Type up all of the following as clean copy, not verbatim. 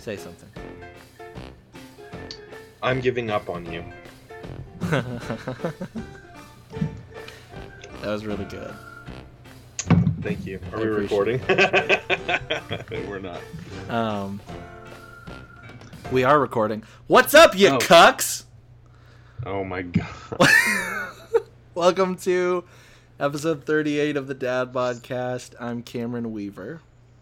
Say something. I'm giving up on you. That was really good. Thank you. Are I we recording? appreciate We're not. We are recording. What's up, you Oh. cucks? Oh my god. Welcome to episode 38 of the Dad Podcast. I'm Cameron Weaver.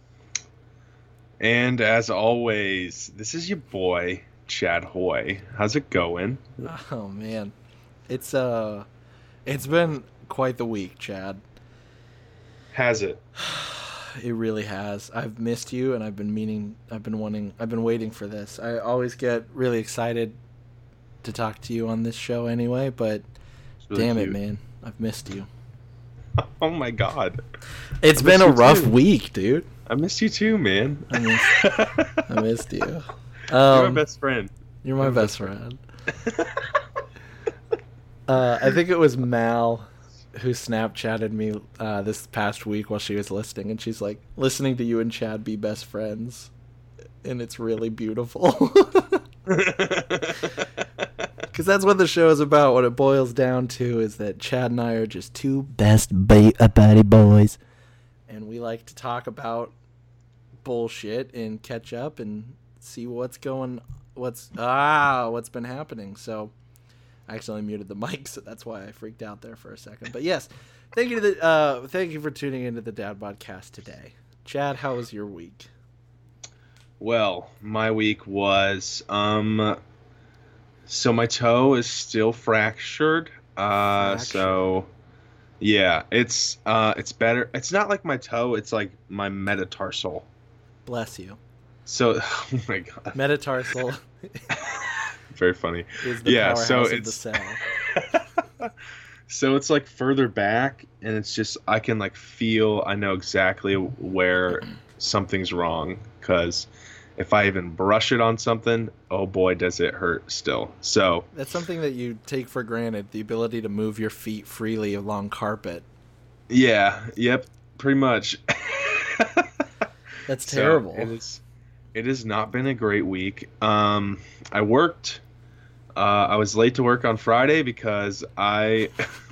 And as always, this is your boy, Chad Hoy. How's it going? Oh man, it's been quite the week, Chad. Has it? It really has. I've missed you, and I've been waiting for this. I always get really excited to talk to you on this show anyway, but Really damn cute. it, man, I've missed you. Oh my god. It's I been missed a you rough too. week, dude. I missed you too, man. I missed you. You're my best friend. You're my best friend. I think it was Mal who Snapchatted me this past week while she was listening, and she's like, listening to you and Chad be best friends, and it's really beautiful. Because that's what the show is about. What it boils down to is that Chad and I are just two best buddy boys, and we like to talk about bullshit and catch up and see what's been happening. So I accidentally muted the mic, so that's why I freaked out there for a second. But yes, thank you for tuning into the Dad Podcast today. Chad, how was your week? Well, my week was so my toe is still fractured. So yeah, it's better. It's not like my toe, it's like my metatarsal. Bless you. So oh my god. Metatarsal Very funny. is the powerhouse so of the it's cell. so it's like further back, and it's just I can like feel, I know exactly where something's wrong, because if I even brush it on something, oh boy, does it hurt still. So That's something that you take for granted, the ability to move your feet freely along carpet. yeah, yep, pretty much. That's So, terrible. it has not been a great week. I worked. I was late to work on Friday because I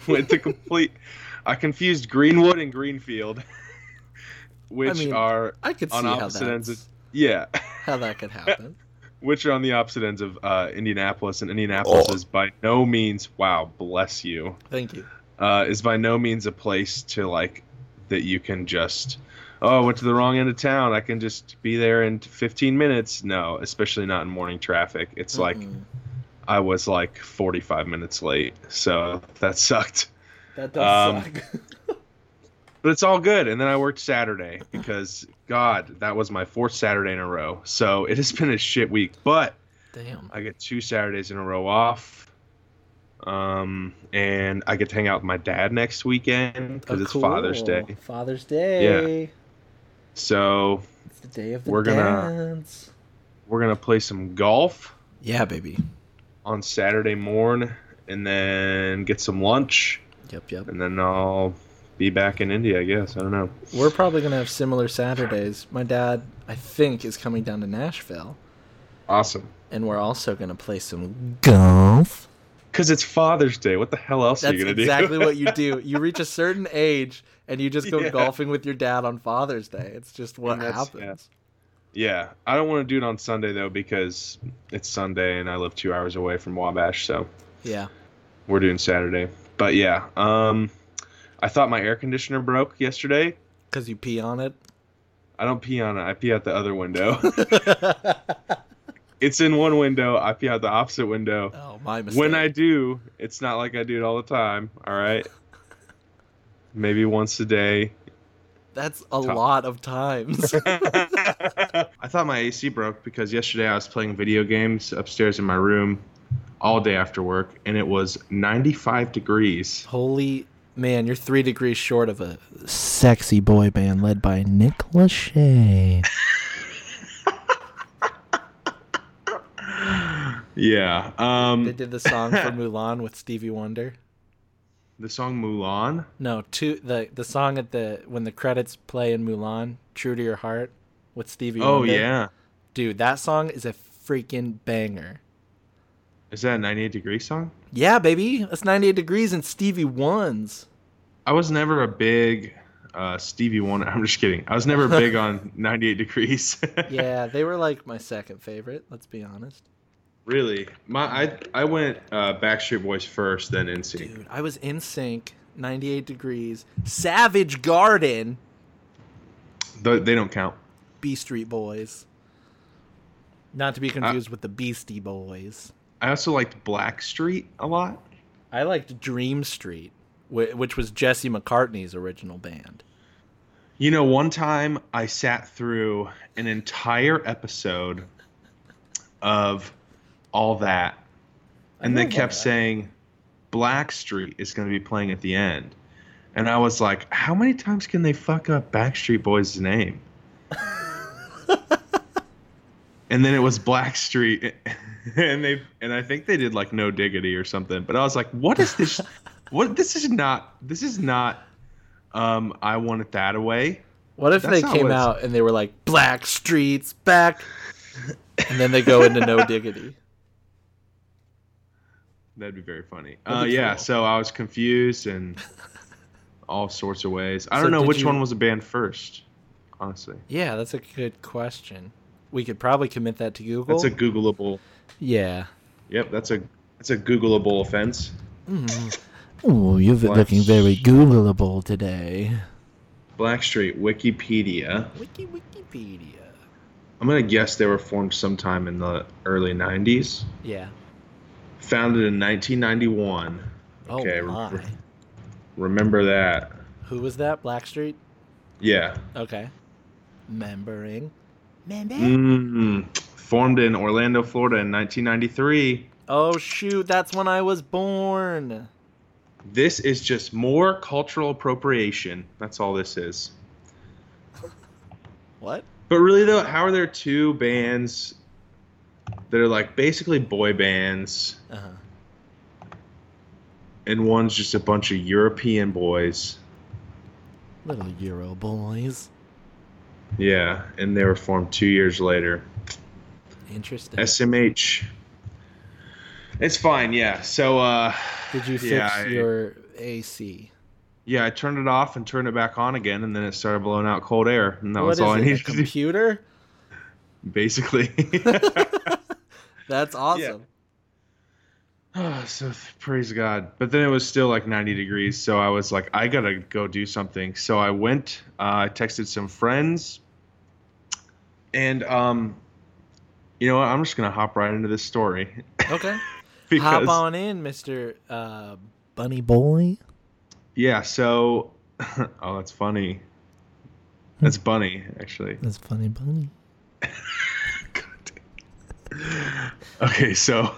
I confused Greenwood and Greenfield, which are I could see on how opposite ends of, that's, yeah, how that could happen. which are on the opposite ends of Indianapolis, and Indianapolis is by no means, wow, bless you, Thank you. is by no means a place to like that you can just, oh, I went to the wrong end of town, I can just be there in 15 minutes. No, especially not in morning traffic. It's like I was like 45 minutes late, so that sucked. That does suck. But it's all good. And then I worked Saturday because, God, that was my fourth Saturday in a row. So it has been a shit week. But Damn. I get 2 Saturdays in a row off. And I get to hang out with my dad next weekend because it's cool. Father's Day. Father's Day. So It's the day of the We're gonna- dads. we're going to play some golf Yeah, baby. on Saturday morning and then get some lunch. Yep. And then I'll be back in India, I guess. I don't know. We're probably going to have similar Saturdays. My dad, I think, is coming down to Nashville. Awesome. And we're also going to play some golf. Because it's Father's Day. What the hell else are That's you going to exactly do? what you do. You reach a certain age, and you just go Yeah. golfing with your dad on Father's Day. It's just what And that's- happens. Yeah. I don't want to do it on Sunday, though, because it's Sunday and I live 2 hours away from Wabash. So Yeah. we're doing Saturday. But yeah. I thought my air conditioner broke yesterday. Because you pee on it. I don't pee on it. I pee out the other window. It's in one window. I pee out the opposite window. Oh, my mistake. When I do, it's not like I do it all the time. All right. Maybe once a day. That's a lot of times. I thought my AC broke because yesterday I was playing video games upstairs in my room all day after work, and it was 95 degrees. Holy man, you're 3 degrees short of a sexy boy band led by Nick Lachey. Yeah. They did the song for Mulan with Stevie Wonder. The song Mulan? No, the song at when the credits play in Mulan, True to Your Heart, with Stevie Oh, Wonder. yeah. Dude, that song is a freaking banger. Is that a 98 Degrees song? Yeah, baby. That's 98 Degrees and Stevie Wonder's. I was never a big Stevie Wonder. I'm just kidding. I was never big on 98 Degrees. Yeah, they were like my second favorite, let's be honest. Really? I went Backstreet Boys first, then NSYNC. Dude, I was NSYNC, 98 Degrees, Savage Garden, They don't count. B Street Boys. Not to be confused with the Beastie Boys. I also liked Blackstreet a lot. I liked Dream Street, which was Jesse McCartney's original band. You know, one time I sat through an entire episode of All That, and they kept saying Blackstreet is going to be playing at the end. And I was like, how many times can they fuck up Backstreet Boys' name? And then it was Blackstreet, and I think they did like No Diggity or something. But I was like, what is this? This is not I Want It That Away. What if they came out and they were like, Blackstreet's back, and then they go into No Diggity? That'd be very funny. Yeah, cool. So I was confused in all sorts of ways. I don't know which one was a band first, honestly. Yeah, that's a good question. We could probably commit that to Google. That's a Googleable. Yeah. Yep, that's a Googleable offense. Oh, you've been looking very Googleable today. Blackstreet, Wikipedia. Wikipedia. I'm going to guess they were formed sometime in the early 90s. Yeah. Founded in 1991. Okay, oh, my. Remember that. Who was that? Blackstreet? Yeah. Okay. Remembering. Formed in Orlando, Florida in 1993. Oh, shoot. That's when I was born. This is just more cultural appropriation. That's all this is. What? But really, though, how are there two bands that are like basically boy bands, and one's just a bunch of European boys? Little Euro boys. Yeah, and they were formed 2 years later. Interesting. SMH. It's fine, yeah. So, did you fix your AC? Yeah, I turned it off and turned it back on again, and then it started blowing out cold air, and that was all I needed to do. Computer? Basically. That's awesome. Yeah. So praise God. But then it was still like 90 degrees, so I was like, I gotta go do something. So I went, I texted some friends, and you know what? I'm just gonna hop right into this story. Okay. Hop on in, Mr. Bunny Boy. Yeah, so oh, that's funny. That's Bunny, actually. That's funny, Bunny. Okay, so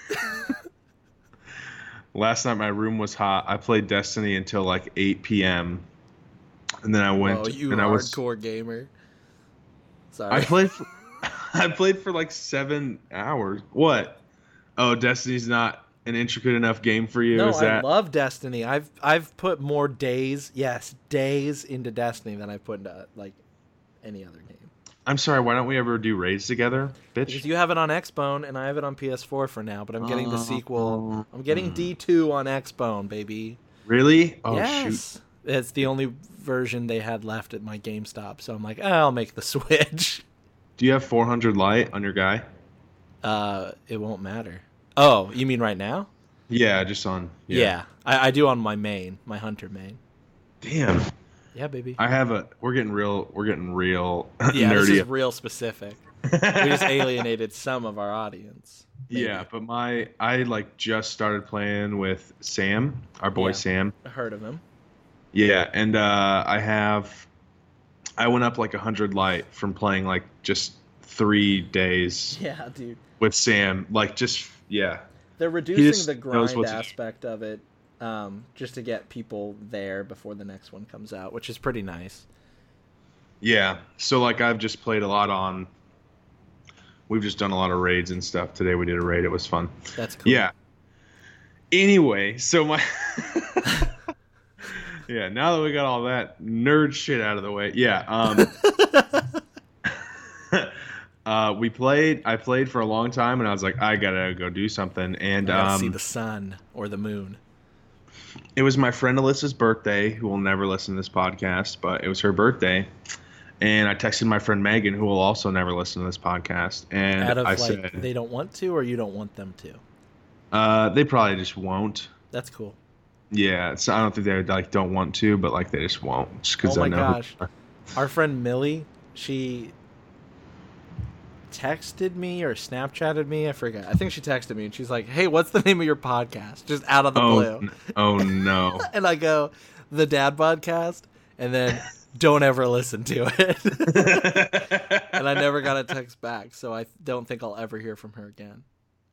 last night my room was hot. I played Destiny until like 8 p.m. and then I went. Oh, you and hardcore gamer. Sorry. I played for like 7 hours. What? Oh, Destiny's not an intricate enough game for you? No, Is that... I love Destiny. I've put more days into Destiny than I've put into like any other game. I'm sorry, why don't we ever do raids together, bitch? Because you have it on Xbone and I have it on PS4 for now, but I'm getting the sequel. I'm getting D2 on Xbone, baby. Really? Oh, yes. Shoot. It's the only version they had left at my GameStop, so I'm like, I'll make the switch. Do you have 400 light on your guy? It won't matter. Oh, you mean right now? Yeah, just on. Yeah, I do on my main, my hunter main. Damn. Yeah, baby. We're getting real yeah, nerdy. This is real specific. We just alienated some of our audience. Maybe. Yeah, but I like just started playing with Sam, our boy Sam. I heard of him. Yeah, and I went up like 100 light from playing like just 3 days. Yeah, dude. With Sam, like just They're reducing the grind aspect of it, just to get people there before the next one comes out, which is pretty nice. Yeah, so like I've just played a lot on. We've just done a lot of raids and stuff. Today we did a raid. It was fun. That's cool. Yeah. Anyway, so my. Yeah, now that we got all that nerd shit out of the way, we played. I played for a long time, and I was like, I gotta go do something. And I gotta see the sun or the moon. It was my friend Alyssa's birthday, who will never listen to this podcast, but it was her birthday. And I texted my friend Megan, who will also never listen to this podcast. And Out of, I like, said, they don't want to, or you don't want them to? they probably just won't. That's cool. Yeah, so I don't think they like don't want to, but like they just won't. Just because Oh I my know. gosh. Our friend Millie, she texted me or Snapchatted me. I forget. I think she texted me, and she's like, "Hey, what's the name of your podcast?" Just out of the blue. Oh no. And I go, "The Dad Podcast," and then don't ever listen to it. And I never got a text back, so I don't think I'll ever hear from her again.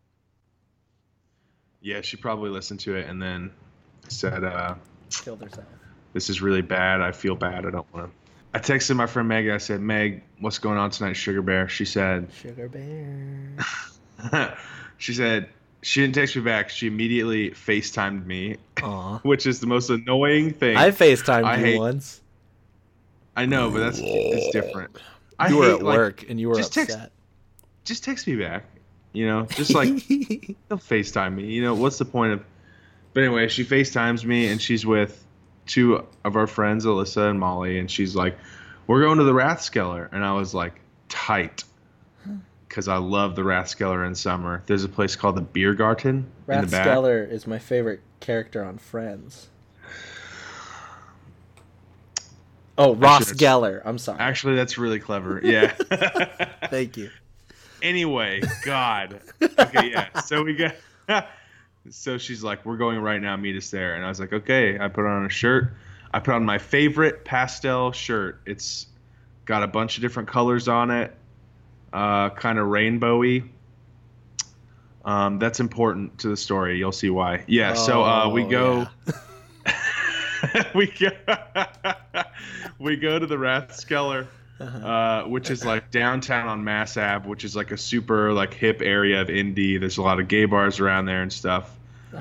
Yeah, she probably listened to it and then said, Killed herself. "This is really bad. I feel bad. I don't want to." I texted my friend Meg. I said, "Meg, what's going on tonight, Sugar Bear?" She said, "Sugar Bear." She said she didn't text me back. She immediately FaceTimed me, Aw. which is the most annoying thing. I FaceTimed you once. I know, but it's different. You were at work and you were upset. Just text me back. You know, just like don't FaceTime me. You know, what's the point of? But anyway, she FaceTimes me and she's with two of our friends, Alyssa and Molly, and she's like, "We're going to the Rathskeller," and I was like, "Tight," because I love the Rathskeller in summer. There's a place called the Biergarten in the back. Rathskeller is my favorite character on Friends. Oh, Ross Geller. I'm sorry. Actually, that's really clever. Yeah. Thank you. Anyway, God. Okay, yeah. So we got. So she's like, "We're going right now. Meet us there." And I was like, "Okay." I put on a shirt. I put on my favorite pastel shirt. It's got a bunch of different colors on it, kind of rainbowy. That's important to the story. You'll see why. Yeah. So we go. Yeah. we go to the Rathskeller, which is like downtown on Mass Ave, which is like a super like hip area of Indy. There's a lot of gay bars around there and stuff,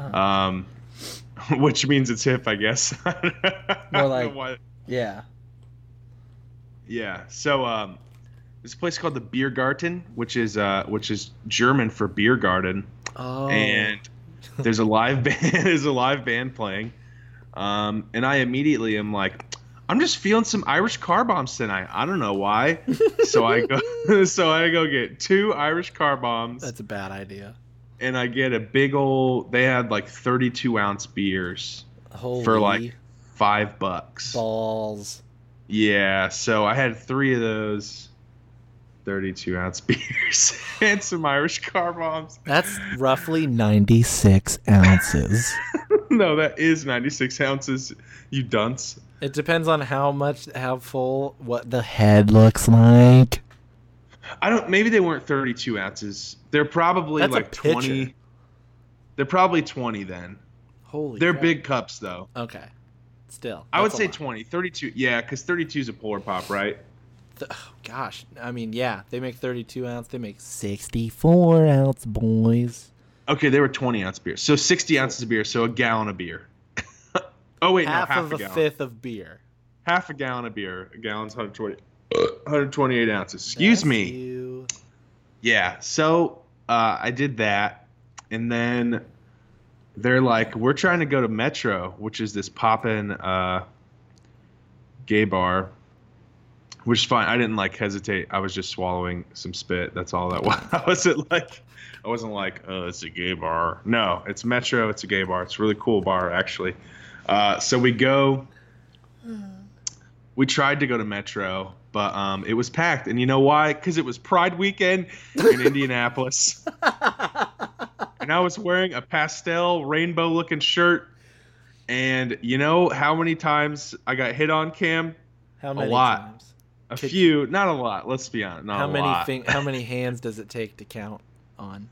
which means it's hip, I guess. More like, yeah. So there's a place called the Biergarten, which is German for beer garden. Oh. And there's a live band playing. And I immediately am like, I'm just feeling some Irish car bombs tonight. I don't know why. So I go get 2 Irish car bombs. That's a bad idea. And I get a big old. They had like 32-ounce beers for like $5. Balls. Yeah. So I had 3 of those 32-ounce beers and some Irish car bombs. That's roughly 96 ounces. No, that is 96 ounces, you dunce. It depends on how full, what the head looks like. Maybe they weren't 32 ounces. They're probably That's like 20. They're probably 20 then. Holy They're crap. big cups though. Okay. Still. I would say 20. 32. Yeah, because 32 is a Polar Pop, right? Gosh. I mean, yeah. They make 32 ounce. They make 64 ounce, boys. Okay, they were 20-ounce beers. So 60 ounces of beer, so a gallon of beer. Oh, wait, half no, half of a gallon. Fifth of beer. Half a gallon of beer. A gallon's 128 ounces. Excuse me. You. Yeah, so I did that, and then they're like, "We're trying to go to Metro," which is this poppin' gay bar, which is fine. I didn't like hesitate. I was just swallowing some spit. That's all that was. I wasn't like, "Oh, it's a gay bar." No, it's Metro. It's a gay bar. It's a really cool bar, actually. So we go. We tried to go to Metro, but it was packed. And you know why? Because it was Pride Weekend in Indianapolis. And I was wearing a pastel rainbow-looking shirt. And you know how many times I got hit on, Cam? How many a lot. times? A few. Not a lot. Let's be honest. Not a lot. How many hands does it take to count on?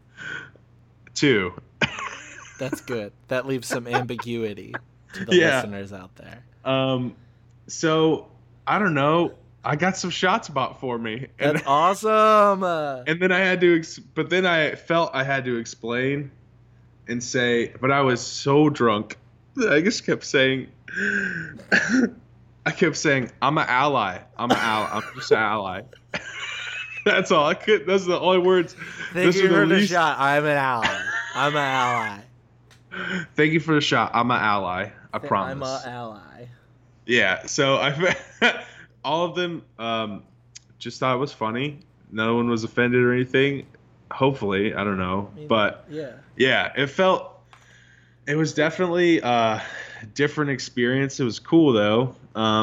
2. That's good. That leaves some ambiguity to the listeners out there. So I don't know. I got some shots bought for me. That's awesome. And then I had to, but then I felt I had to explain and say, but I was so drunk that I just kept saying, I'm an ally. I'm just an ally. That's all I could. Those are the only words. Thank you for the shot. I'm an ally. I'm an ally. Thank you for the shot. I'm an ally. I promise. I'm an ally. Yeah. So all of them just thought it was funny. No one was offended or anything. Hopefully, I don't know, but yeah, it was definitely a different experience. It was cool though.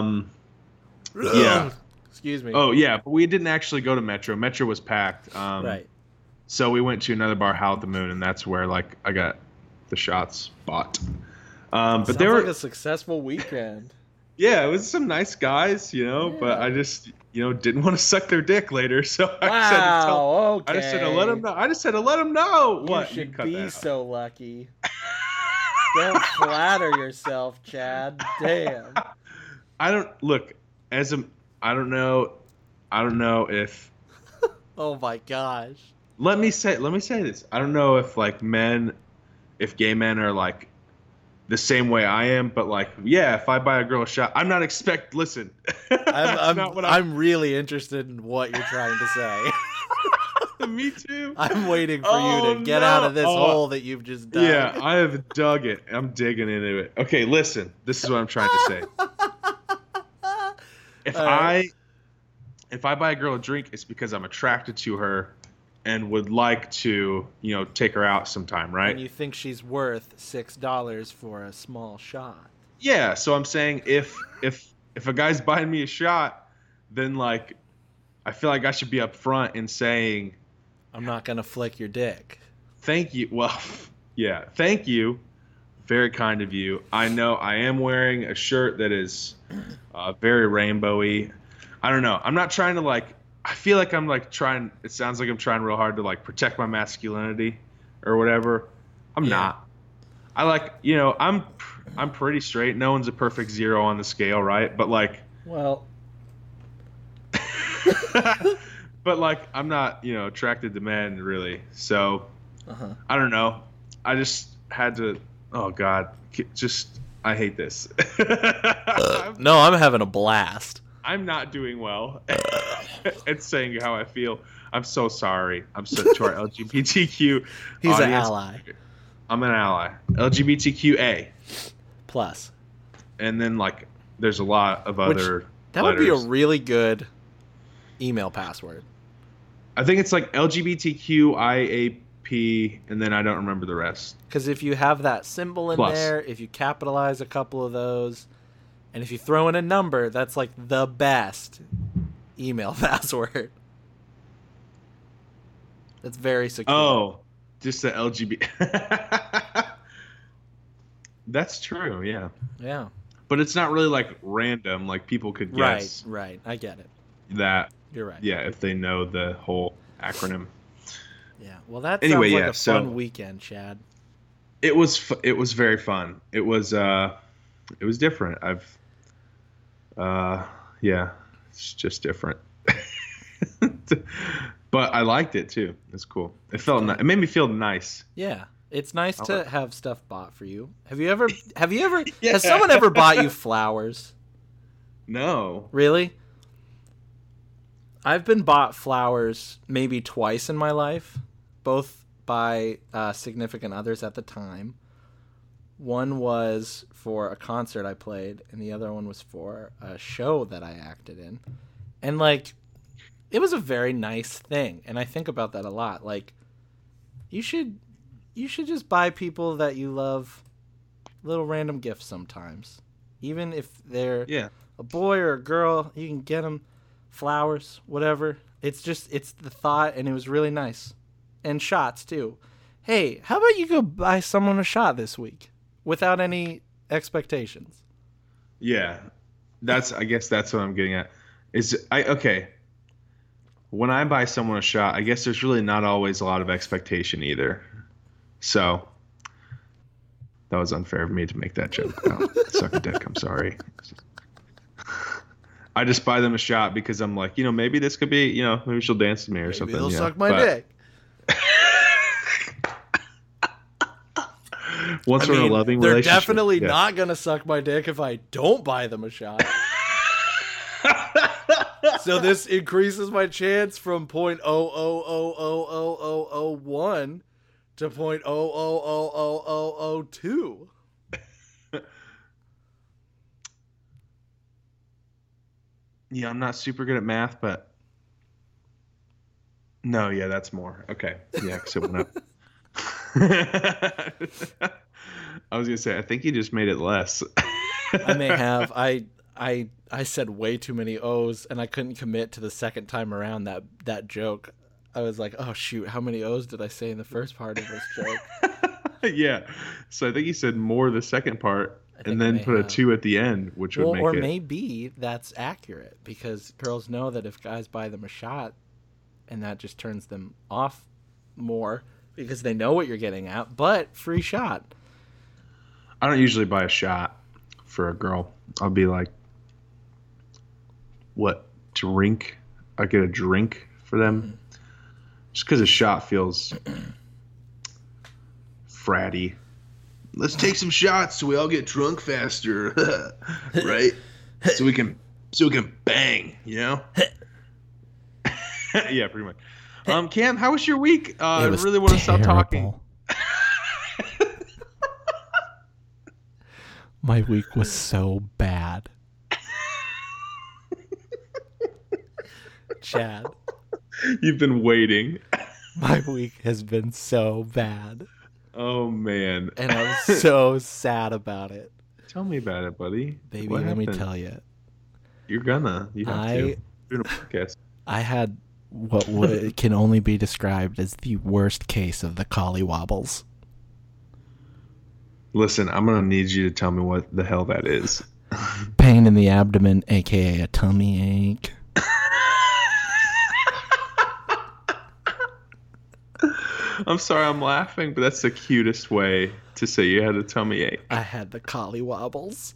Yeah. Excuse me. Oh yeah, but we didn't actually go to Metro. Metro was packed. Right. So we went to another bar, Howl at the Moon, and that's where like I got the shots bought. But Sounds they were like a successful weekend. Yeah, it was some nice guys, but I just didn't want to suck their dick later, so I okay. I just said to let them know. I just said to let them know. You should be so lucky. Don't flatter yourself, Chad. Damn. I don't know if. Oh my gosh. Let me say this. I don't know if if gay men are like the same way I am, but if I buy a girl a shot, I'm not listen. I'm really interested in what you're trying to say. Me too. I'm waiting for you to get out of this hole that you've just dug. Yeah, I have dug it. I'm digging into it. Okay, listen. This is what I'm trying to say. If I buy a girl a drink, it's because I'm attracted to her and would like to, take her out sometime, right? And you think she's worth $6 for a small shot. Yeah, so I'm saying if a guy's buying me a shot, then I feel like I should be up front in saying, I'm not going to flick your dick. Thank you. Well, yeah, thank you. Very kind of you. I know I am wearing a shirt that is very rainbowy. I don't know. I'm not trying to I feel like I'm trying. It sounds like I'm trying real hard to protect my masculinity or whatever. I'm not. I I'm pretty straight. No one's a perfect 0 on the scale, right? But well, but I'm not attracted to men really. So I don't know. I just had to. Oh God, I hate this. No, I'm having a blast. I'm not doing well at saying how I feel. I'm so sorry. I'm so to our LGBTQ. He's audience. an ally. I'm an ally. LGBTQA. Plus. And then there's a lot of other. That letters. Would be a really good email password. I think it's LGBTQIAP, and then I don't remember the rest. Because if you have that symbol in there, if you capitalize a couple of those. And if you throw in a number, that's the best email password. That's very secure. Oh, just the LGBT. That's true, yeah. Yeah. But it's not really random. People could guess. Right. I get it. That. You're right. Yeah, if they know the whole acronym. Yeah. Well, that sounds like a fun weekend, Chad. It was very fun. It was different. It's just different. But I liked it too. It's cool. It it made me feel nice. Yeah. It's nice to have stuff bought for you. Have you ever has someone ever bought you flowers? No. Really? I've been bought flowers maybe twice in my life, both by significant others at the time. One was for a concert I played, and the other one was for a show that I acted in. And it was a very nice thing, and I think about that a lot. You should just buy people that you love little random gifts sometimes. Even if they're a boy or a girl, you can get them flowers, whatever. It's the thought, and it was really nice. And shots too. Hey, how about you go buy someone a shot this week without any expectations? Yeah. I guess that's what I'm getting at. When I buy someone a shot, I guess there's really not always a lot of expectation either. So that was unfair of me to make that joke. Suck a dick. I'm sorry. I just buy them a shot because I'm maybe this could be, maybe she'll dance with me or something. Maybe they'll suck my dick. Once we're in a loving relationship. They're definitely not going to suck my dick if I don't buy them a shot. So this increases my chance from 0.00000001 to 0.000002. Yeah, I'm not super good at math, but no, yeah, that's more. Okay, yeah, because it went up. I was gonna say, I think you just made it less. I may have. I said way too many O's, and I couldn't commit to the second time around that joke. I was like, oh shoot, how many O's did I say in the first part of this joke? Yeah, so I think you said more the second part, and then put a 2 at the end, which would make it. Or maybe that's accurate, because girls know that if guys buy them a shot, and that just turns them off more because they know what you're getting at, but free shot. I don't usually buy a shot for a girl. I'll be like, what, drink? I get a drink for them. Mm-hmm. Just because a shot feels fratty. Let's take some shots so we all get drunk faster, right? so we can bang, you know? Yeah, pretty much. Cam, how was your week? I really want to stop talking. My week was so bad. Chad. You've been waiting. My week has been so bad. Oh, man. And I'm so sad about it. Tell me about it, buddy. Baby, let me tell you. You're gonna. You have to. Doing a podcast. I had what can only be described as the worst case of the collywobbles. Listen, I'm going to need you to tell me what the hell that is. Pain in the abdomen, a.k.a. a tummy ache. I'm sorry I'm laughing, but that's the cutest way to say you had a tummy ache. I had the collywobbles.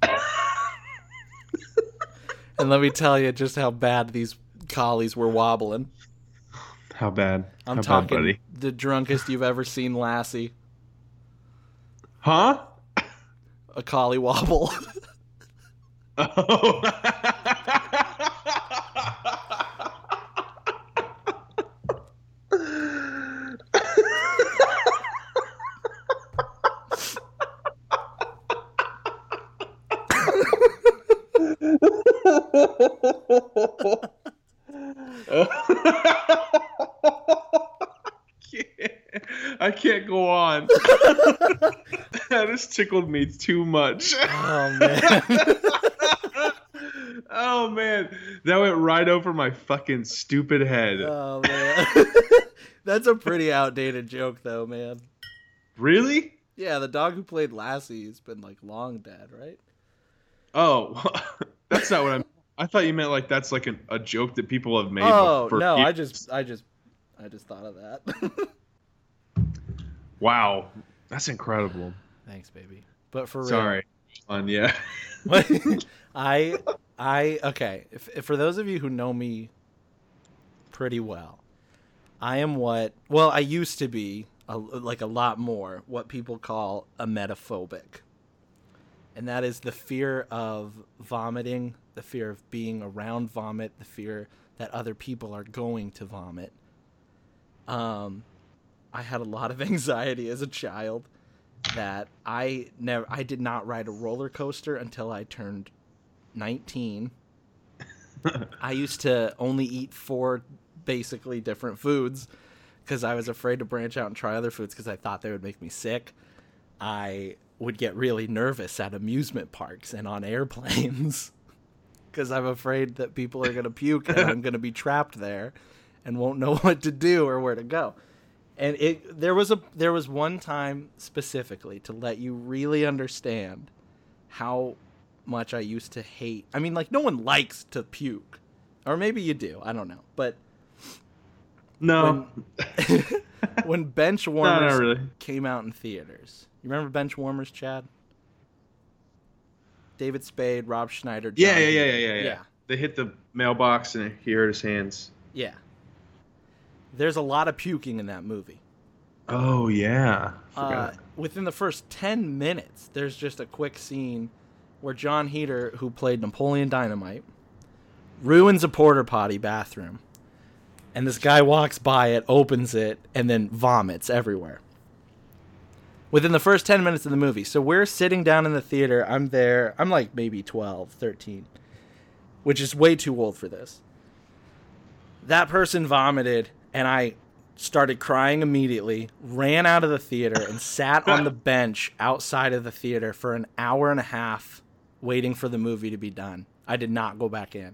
And let me tell you just how bad these collies were wobbling. How bad? I'm talking buddy? The drunkest you've ever seen Lassie. Huh? A collie wobble. Oh. I can't go on. That has tickled me too much. Oh, man. Oh, man. That went right over my fucking stupid head. Oh, man. That's a pretty outdated joke, though, man. Really? Yeah, the dog who played Lassie has been, like, long dead, right? Oh, that's not what I'm... I thought you meant, like, that's, like, a joke that people have made. Oh, no, years. I just thought of that. Wow. That's incredible. Thanks, baby. But for real. Sorry. Yeah. Okay. If for those of you who know me pretty well, I am I used to be a lot more what people call emetophobic. And that is the fear of vomiting, the fear of being around vomit, the fear that other people are going to vomit. I had a lot of anxiety as a child that I did not ride a roller coaster until I turned 19. I used to only eat 4 basically different foods because I was afraid to branch out and try other foods because I thought they would make me sick. I would get really nervous at amusement parks and on airplanes because I'm afraid that people are going to puke and I'm going to be trapped there and won't know what to do or where to go. And there was one time specifically to let you really understand how much I used to hate. I mean, like, no one likes to puke. Or maybe you do. I don't know. But no. When bench warmers came out in theaters. You remember bench warmers, Chad? David Spade, Rob Schneider. Yeah. They hit the mailbox and he hurt his hands. Yeah. There's a lot of puking in that movie. Oh, yeah. Within the first 10 minutes, there's just a quick scene where John Heder, who played Napoleon Dynamite, ruins a porta potty bathroom. And this guy walks by it, opens it, and then vomits everywhere. Within the first 10 minutes of the movie. So we're sitting down in the theater. I'm there. I'm like maybe 12, 13. Which is way too old for this. That person vomited, and I started crying immediately, ran out of the theater, and sat on the bench outside of the theater for an hour and a half waiting for the movie to be done. I did not go back in.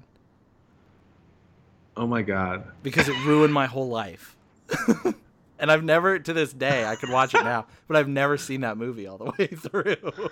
Oh my God. Because it ruined my whole life. And I've never, to this day, I could watch it now, but I've never seen that movie all the way through.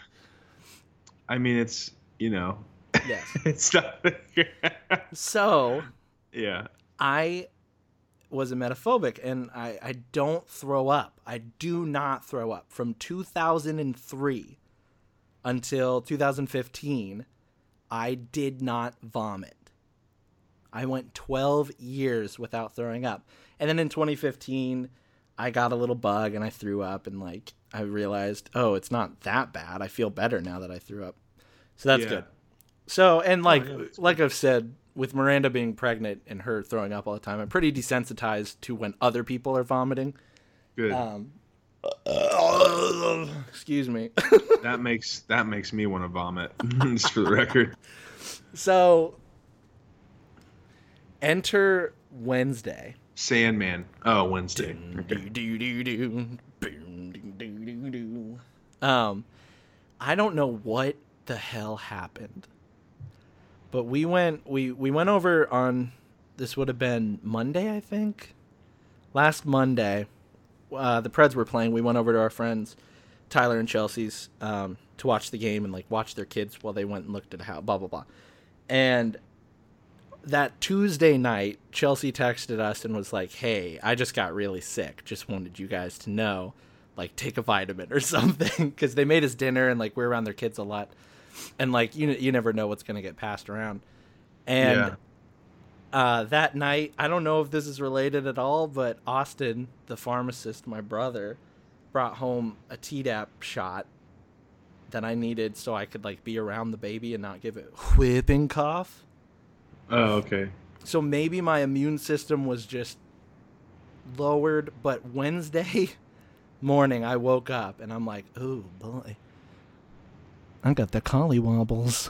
I mean, it's, Yes. it's not. So, yeah. I was emetophobic, and I don't throw up. I do not throw up. From 2003 until 2015, I did not vomit. I went 12 years without throwing up. And then in 2015, I got a little bug and I threw up, and like I realized, oh, it's not that bad. I feel better now that I threw up. So that's good. So, and like I've said, with Miranda being pregnant and her throwing up all the time, I'm pretty desensitized to when other people are vomiting. Good. Excuse me. that makes me want to vomit, just for the record. So, enter Wednesday. Sandman. Oh, Wednesday. I don't know what the hell happened, but we went over on, this would have been Monday, I think. Last Monday, the Preds were playing. We went over to our friends Tyler and Chelsea's to watch the game and like watch their kids while they went and looked at how blah blah blah. And that Tuesday night, Chelsea texted us and was like, "Hey, I just got really sick. Just wanted you guys to know, like, take a vitamin or something," because they made us dinner and like we're around their kids a lot, and like you never know what's gonna get passed around. And that night, I don't know if this is related at all, but Austin, the pharmacist, my brother, brought home a Tdap shot that I needed so I could like be around the baby and not give it whooping cough. Oh, okay. So maybe my immune system was just lowered, but Wednesday morning I woke up and I'm like, oh boy, I got the collie wobbles.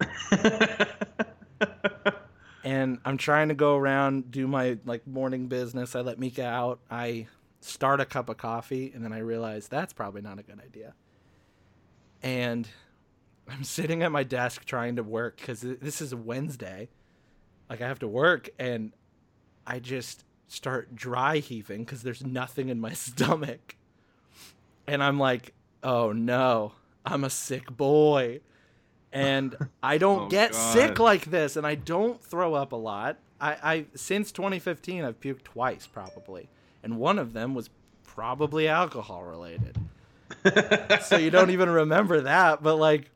And I'm trying to go around, do my like morning business. I let Mika out. I start a cup of coffee, and then I realize that's probably not a good idea. And I'm sitting at my desk trying to work because this is a Wednesday. Like, I have to work, and I just start dry heaving because there's nothing in my stomach. And I'm like, oh no, I'm a sick boy. And I don't get sick like this, and I don't throw up a lot. I since 2015, I've puked twice probably, and one of them was probably alcohol related. So you don't even remember that, but like,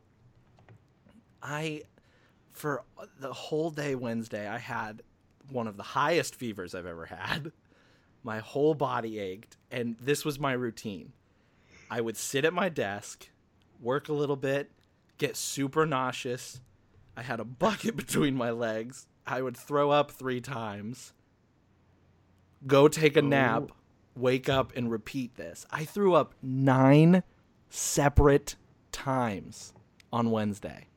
for the whole day Wednesday, I had one of the highest fevers I've ever had. My whole body ached, and this was my routine. I would sit at my desk, work a little bit, get super nauseous. I had a bucket between my legs. I would throw up 3 times, go take a nap, wake up, and repeat this. I threw up 9 separate times on Wednesday.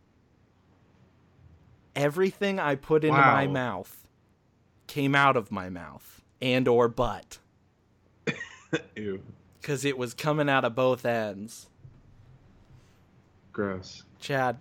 Everything I put into my mouth came out of my mouth and or butt. Ew. Because it was coming out of both ends. Gross. Chad,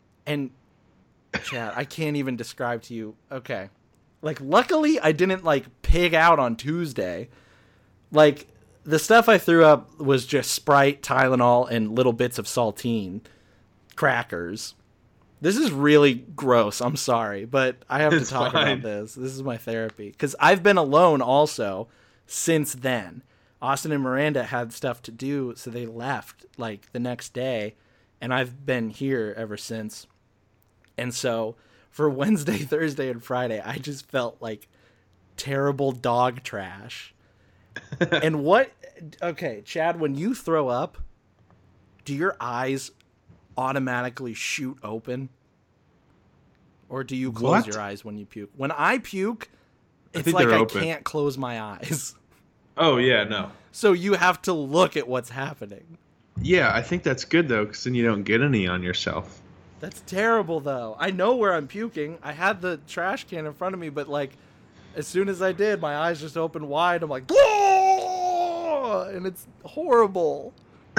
I can't even describe to you. Okay. Like, luckily, I didn't, like, pig out on Tuesday. Like, the stuff I threw up was just Sprite, Tylenol, and little bits of saltine crackers. This is really gross. I'm sorry, but I have to talk about this. This is my therapy. Because I've been alone also since then. Austin and Miranda had stuff to do, so they left, like, the next day. And I've been here ever since. And so for Wednesday, Thursday, and Friday, I just felt like terrible dog trash. And okay, Chad, when you throw up, do your eyes automatically shoot open? Or do you close What? your eyes when you puke? When I puke, it's think like they're I open. can't close my eyes. Oh, yeah, no. So you have to look at what's happening. Yeah, I think that's good, though, because then you don't get any on yourself. That's terrible, though. I know where I'm puking. I had the trash can in front of me, but, like, as soon as I did, my eyes just opened wide. I'm like, "Whoa!" And it's horrible.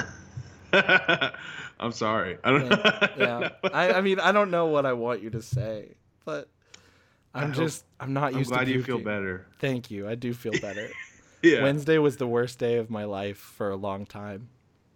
I'm sorry. I don't Yeah. I mean, I don't know what I want you to say, but I'm not I'm used to glad puking. you feel better. Thank you. I do feel better. Yeah. Wednesday was the worst day of my life for a long time.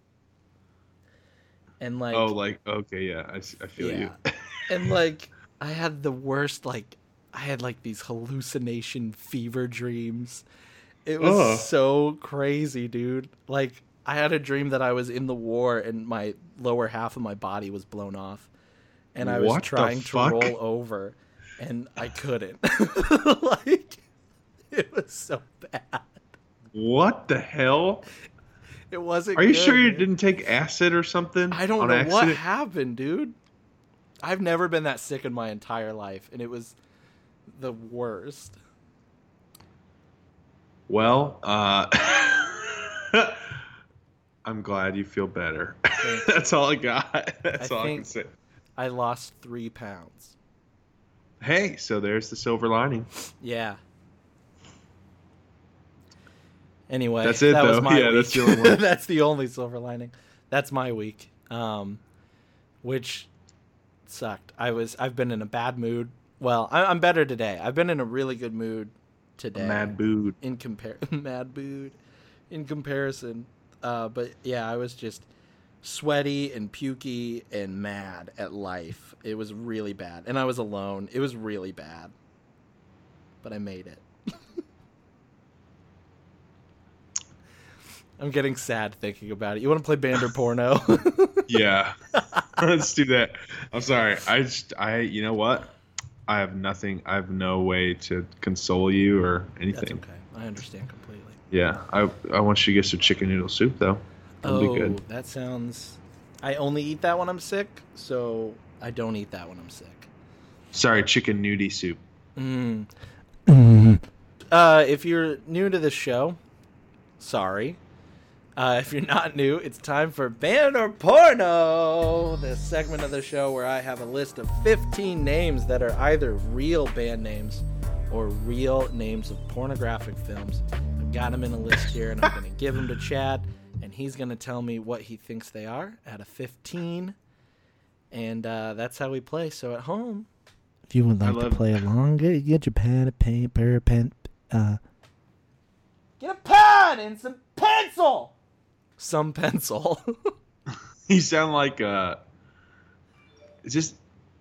And like, okay, yeah, I feel you. And like, I had the worst, like, I had like these hallucination fever dreams. It was so crazy, dude. Like, I had a dream that I was in the war and my lower half of my body was blown off. And I was What the trying to fuck? roll over and I couldn't. Like, it was so bad. What the hell? It wasn't Are you good, sure you man. didn't take acid or something? I don't on know accident? what happened, dude. I've never been that sick in my entire life, and it was the worst. Well, I'm glad you feel better. That's all I got. That's all I can say. I lost 3 pounds. Hey, so there's the silver lining. Yeah. Anyway, That's it, that was though. my Yeah, week. that's the only one. That's the only silver lining. That's my week, which sucked. I've been in a bad mood. Well, I'm better today. I've been in a really good mood today. Mad booed. Mad mood. In comparison, but yeah, I was just sweaty and pukey and mad at life. It was really bad, and I was alone. It was really bad, but I made it. I'm getting sad thinking about it. You want to play Band or Porno? Yeah. Let's do that. I'm sorry. You know what? I have nothing. I have no way to console you or anything. That's okay. I understand completely. Yeah. I want you to get some chicken noodle soup, though. That'll be good. That sounds... I only eat that when I'm sick, so I don't eat that when I'm sick. Sorry, chicken nudie soup. If you're new to the show, sorry. If you're not new, it's time for Band or Porno, the segment of the show where I have a list of 15 names that are either real band names or real names of pornographic films. I've got them in a list here, and I'm going to give them to Chad, and he's going to tell me what he thinks they are out of 15. And that's how we play. So at home, if you would like to play along, get your pen, a paper, pen. Get a pen and some pencil. Some pencil. You sound like it's just.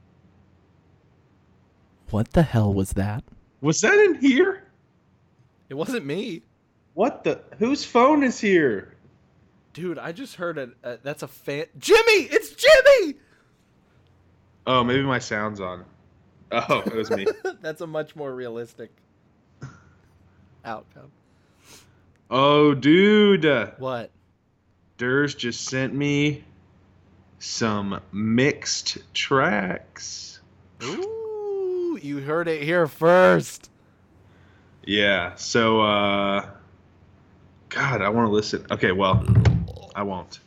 What the hell was that? Was that in here? It wasn't me. What the? Whose phone is here? Dude, I just heard that's a fan. Jimmy! It's Jimmy! Oh, maybe my sound's on. Oh, it was me. That's a much more realistic outcome. Oh, dude. What? Durs just sent me some mixed tracks. Ooh, you heard it here first. Yeah, so, God, I want to listen. Okay, well, I won't.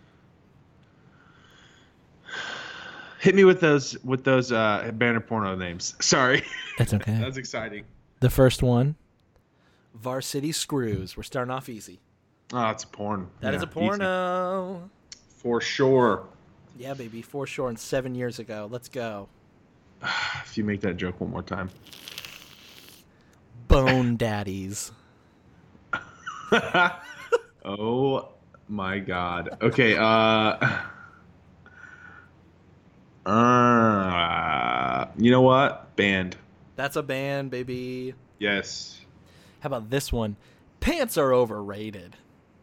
Hit me with those Band or Porno names. Sorry. That's okay. That's exciting. The first one, Varsity Screws. We're starting off easy. Oh, it's a porn. That is a porno. Easy. For sure. Yeah, baby, for sure. And 7 years ago. Let's go. If you make that joke one more time. Bone Daddies. Oh my God. Okay. You know what? Band. That's a band, baby. Yes. How about this one? Pants are overrated.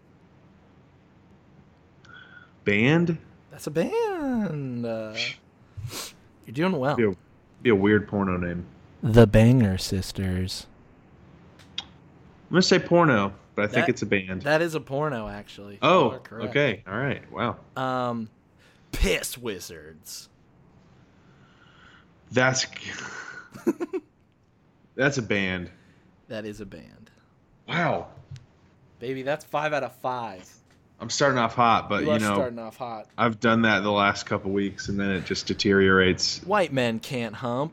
Band? That's a band. You're doing well. Be a weird porno name. The Banger Sisters. I'm gonna say porno, but I think it's a band. That is a porno, actually. Oh, okay. All right. Wow. Piss Wizards. That's that's a band. That is a band. Wow. Baby, that's 5 out of 5. I'm starting off hot, but You are starting off hot. I've done that the last couple weeks, and then it just deteriorates. White men can't hump.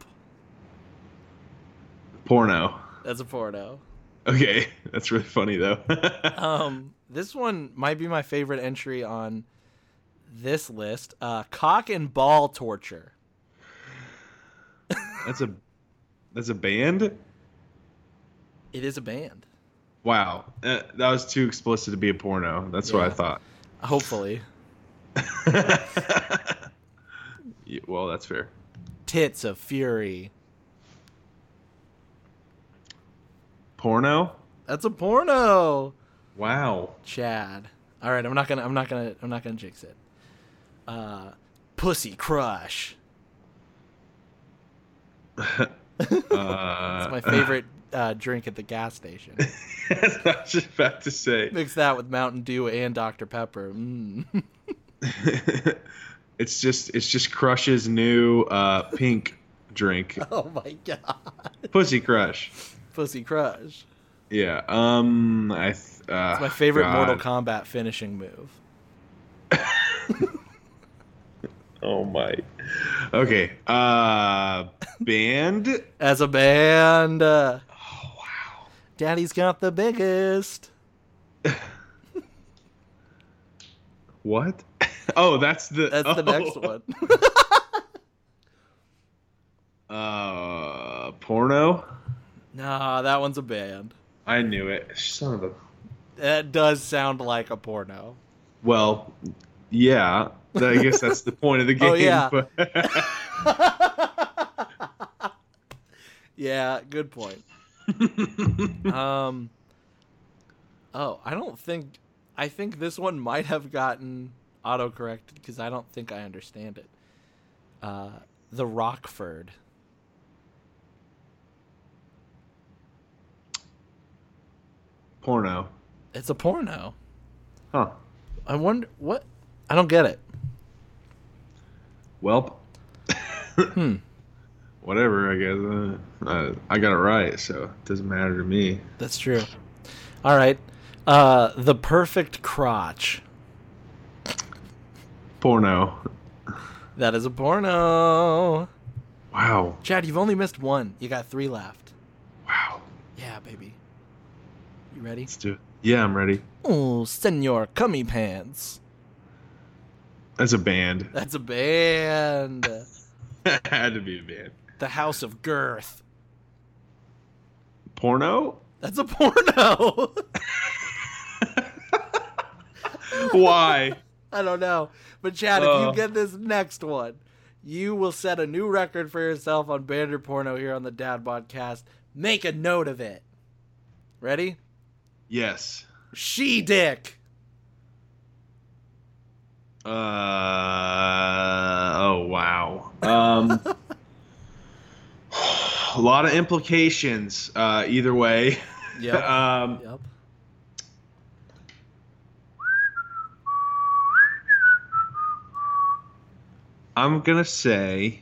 Porno. That's a porno. Okay, that's really funny though. This one might be my favorite entry on this list. Cock and ball torture. That's a band? It is a band. Wow. That was too explicit to be a porno. That's what I thought. Hopefully. Yeah, well, that's fair. Tits of Fury. Porno? That's a porno. Wow. Chad. All right, I'm not gonna jinx it. Pussy Crush. It's my favorite drink at the gas station. I was just about to say. Mix that with Mountain Dew and Dr. Pepper. It's just Crush's new pink drink. Oh my god. Pussy Crush. Pussy Crush. Yeah. It's my favorite Mortal Kombat finishing move. Oh my. Okay. Band? As a band. Oh wow. Daddy's got the biggest. What? Oh, that's the next one. Porno? Nah, that one's a band. I knew it. Son of a. That does sound like a porno. Well, yeah. I guess that's the point of the game. Oh, yeah. But... Yeah, good point. I think this one might have gotten autocorrected because I don't think I understand it. The Rockford. Porno. It's a porno. Huh. I wonder what. I don't get it. Welp. Whatever, I guess. I got it right, so it doesn't matter to me. That's true. All right. The Perfect Crotch. Porno. That is a porno. Wow. Chad, you've only missed one. You got 3 left. Wow. Yeah, baby. You ready? Let's do it. Yeah, I'm ready. Oh, Senor Cummy Pants. That's a band. That's a band. Had to be a band. The House of Girth. Porno? That's a porno. Why? I don't know. But Chad, if you get this next one, you will set a new record for yourself on Band or Porno here on the Dad Podcast. Make a note of it. Ready? Yes. She Dick. Oh, wow. A lot of implications either way. Yep. Yep. I'm going to say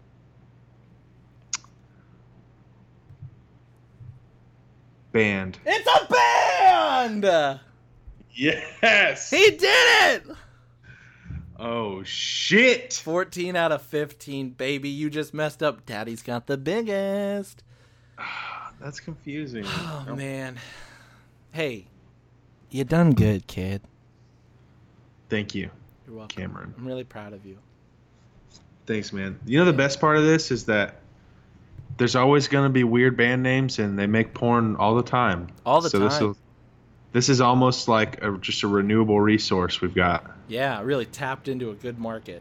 band. It's a band! Yes! He did it! Oh, shit! 14 out of 15, baby. You just messed up. Daddy's got the biggest. That's confusing. Oh, man. Hey, you done good, kid. Thank you. You're welcome. Cameron. I'm really proud of you. Thanks, man. You know the best part of this is that there's always going to be weird band names, and they make porn all the time. All the time. This is almost like just a renewable resource we've got. Yeah, really tapped into a good market.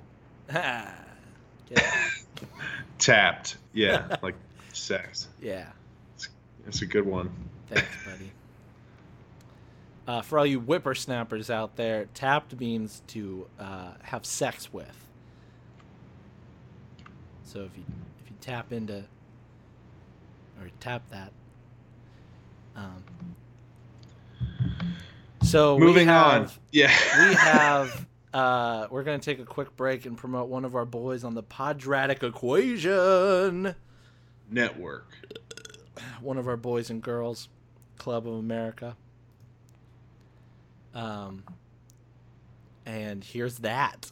Tapped. Yeah, like sex. Yeah. It's a good one. Thanks, buddy. For all you whippersnappers out there, tapped means to have sex with. So if you tap into or tap that. So moving on. Yeah. We have we're going to take a quick break and promote one of our boys on the Podratic Equation Network. One of our boys and girls Club of America. And here's that.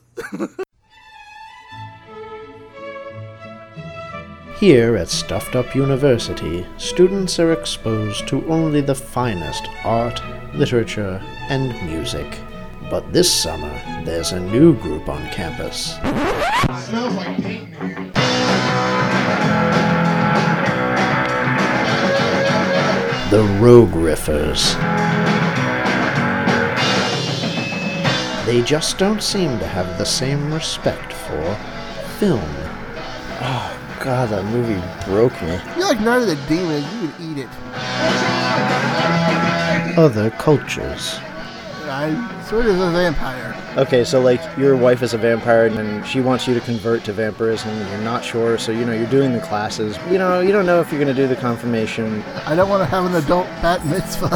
Here at Stuffed Up University, students are exposed to only the finest art, literature, and music. But this summer, there's a new group on campus. It smells like paint in here. The Rogue Riffers. They just don't seem to have the same respect for film. Oh, God, that movie broke me. You're like Night of the Demons. You would eat it. Other cultures. I'm sort of a vampire. Okay, so, like, your wife is a vampire, and she wants you to convert to vampirism, and you're not sure, so, you're doing the classes. You don't know if you're going to do the confirmation. I don't want to have an adult bat mitzvah.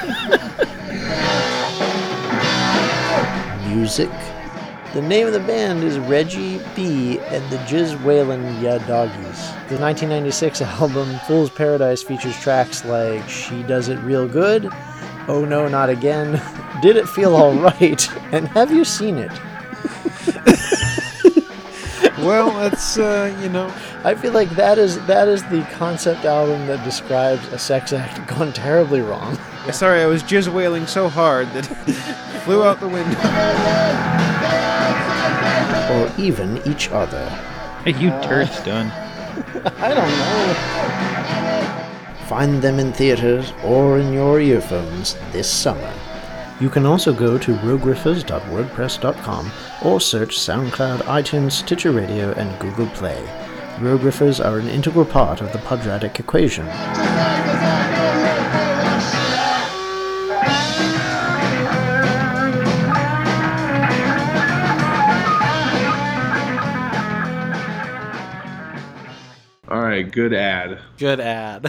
Music. The name of the band is Reggie B. and the Jizz Whalen Ya Doggies. The 1996 album Fool's Paradise features tracks like She Does It Real Good, Oh No Not Again, Did It Feel Alright, and Have You Seen It? Well, that's, I feel like that is the concept album that describes a sex act gone terribly wrong. Sorry, I was jizz wailing so hard that flew out the window. Or even each other. Hey, you turds done. I don't know. Find them in theaters or in your earphones this summer. You can also go to rogueriffers.wordpress.com or search SoundCloud, iTunes, Stitcher Radio, and Google Play. Rogue Riffers are an integral part of the Podratic Equation. All right, good ad. Good ad.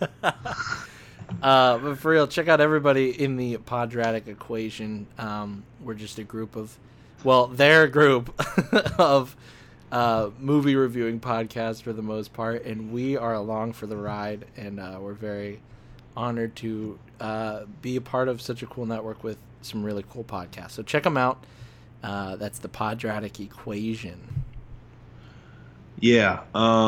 But for real, check out everybody in the Podratic Equation. We're just a group of, their group of movie reviewing podcasts for the most part, and we are along for the ride, and we're very honored to be a part of such a cool network with some really cool podcasts. So check them out. That's the Podratic Equation. Yeah,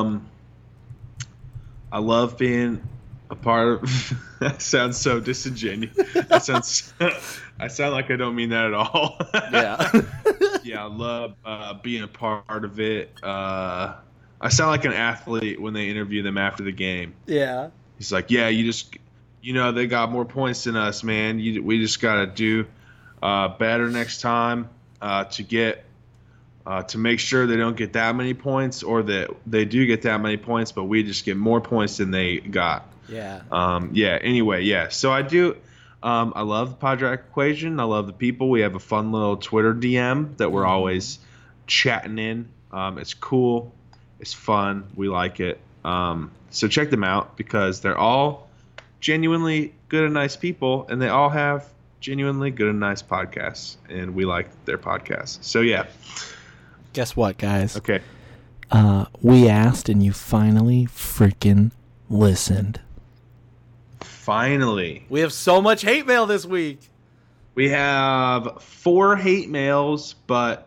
I love being a part of. That sounds so disingenuous. I sound like I don't mean that at all. Yeah. Yeah, I love being a part of it. I sound like an athlete when they interview them after the game. Yeah. He's like, yeah, they got more points than us, man. We just got to do better next time to get to make sure they don't get that many points, or that they do get that many points, but we just get more points than they got. Yeah. Anyway, yeah. So I do. I love the Podratic Equation. I love the people. We have a fun little Twitter DM that we're always chatting in. It's cool. It's fun. We like it. So check them out, because they're all genuinely good and nice people, and they all have genuinely good and nice podcasts, and we like their podcasts. So yeah. Guess what, guys? Okay. We asked, and you finally freaking listened. Finally. We have so much hate mail this week. We have 4 hate mails, but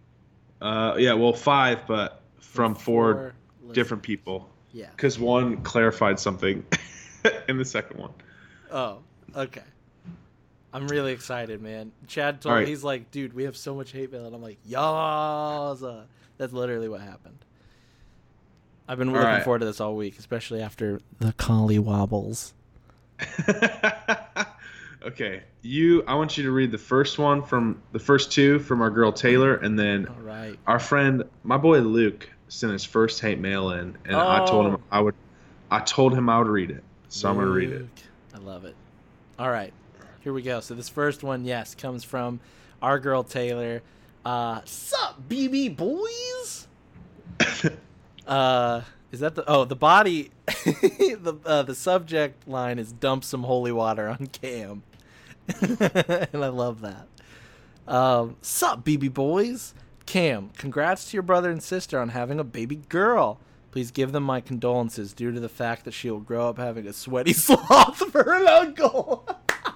5, but from four different people. Yeah. Because one clarified something in the second one. Oh, okay. I'm really excited, man. Chad told me, he's like, dude, we have so much hate mail. And I'm like, yawza. That's literally what happened. I've been looking forward to this all week, especially after the collie wobbles. Okay. I want you to read the first one from the first 2 from our girl Taylor, and then our friend, my boy Luke, sent his first hate mail in, and I told him I would read it. So I'm gonna read it. I love it. All right. Here we go. So this first one, yes, comes from our girl Taylor. Sup, BB boys? Is that the body? the subject line is dump some holy water on Cam, and I love that. Sup, BB boys? Cam, congrats to your brother and sister on having a baby girl. Please give them my condolences due to the fact that she will grow up having a sweaty sloth for an uncle.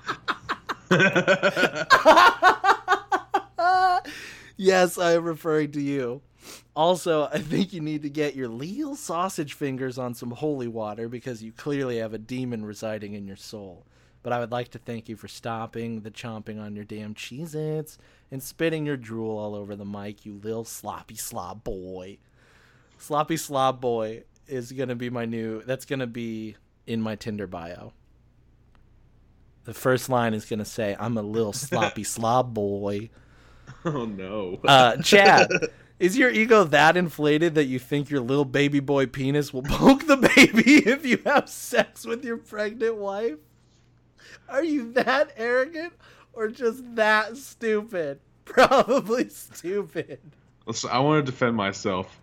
Yes, I am referring to you. Also, I think you need to get your leal sausage fingers on some holy water because you clearly have a demon residing in your soul. But I would like to thank you for stopping the chomping on your damn Cheez-Its and spitting your drool all over the mic, you lil sloppy slob boy. Sloppy slob boy is going to be that's going to be in my Tinder bio. The first line is going to say, I'm a little sloppy slob boy. Oh, no. Chad, is your ego that inflated that you think your little baby boy penis will poke the baby if you have sex with your pregnant wife? Are you that arrogant or just that stupid? Probably stupid. Listen, I want to defend myself.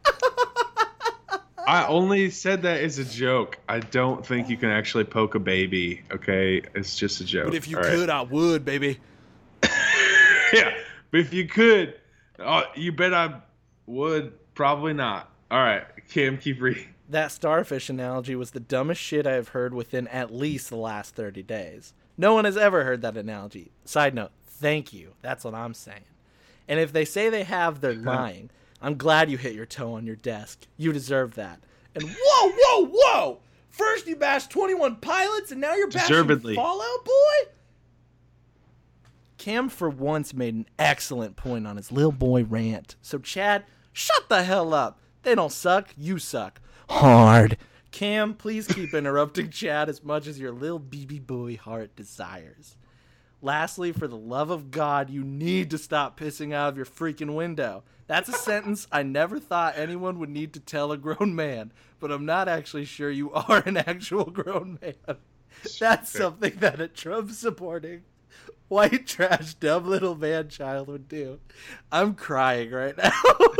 I only said that as a joke. I don't think you can actually poke a baby, okay? It's just a joke. But if you could, I would, baby. Yeah, but if you could, you bet I would. Probably not. All right, Cam, keep reading. That starfish analogy was the dumbest shit I have heard within at least the last 30 days. No one has ever heard that analogy. Side note, thank you. That's what I'm saying. And if they say they have, they're lying. I'm glad you hit your toe on your desk. You deserve that. And whoa! First you bashed 21 Pilots, and now you're bashing Fallout Boy? Cam for once made an excellent point on his Lil Boy rant. So Chad, shut the hell up. They don't suck, you suck. Hard. Cam, please keep interrupting Chad as much as your little BB boy heart desires. Lastly, for the love of God, you need to stop pissing out of your freaking window. That's a sentence I never thought anyone would need to tell a grown man, but I'm not actually sure you are an actual grown man. That's something that a Trump-supporting, white trash, dumb little man-child would do. I'm crying right now.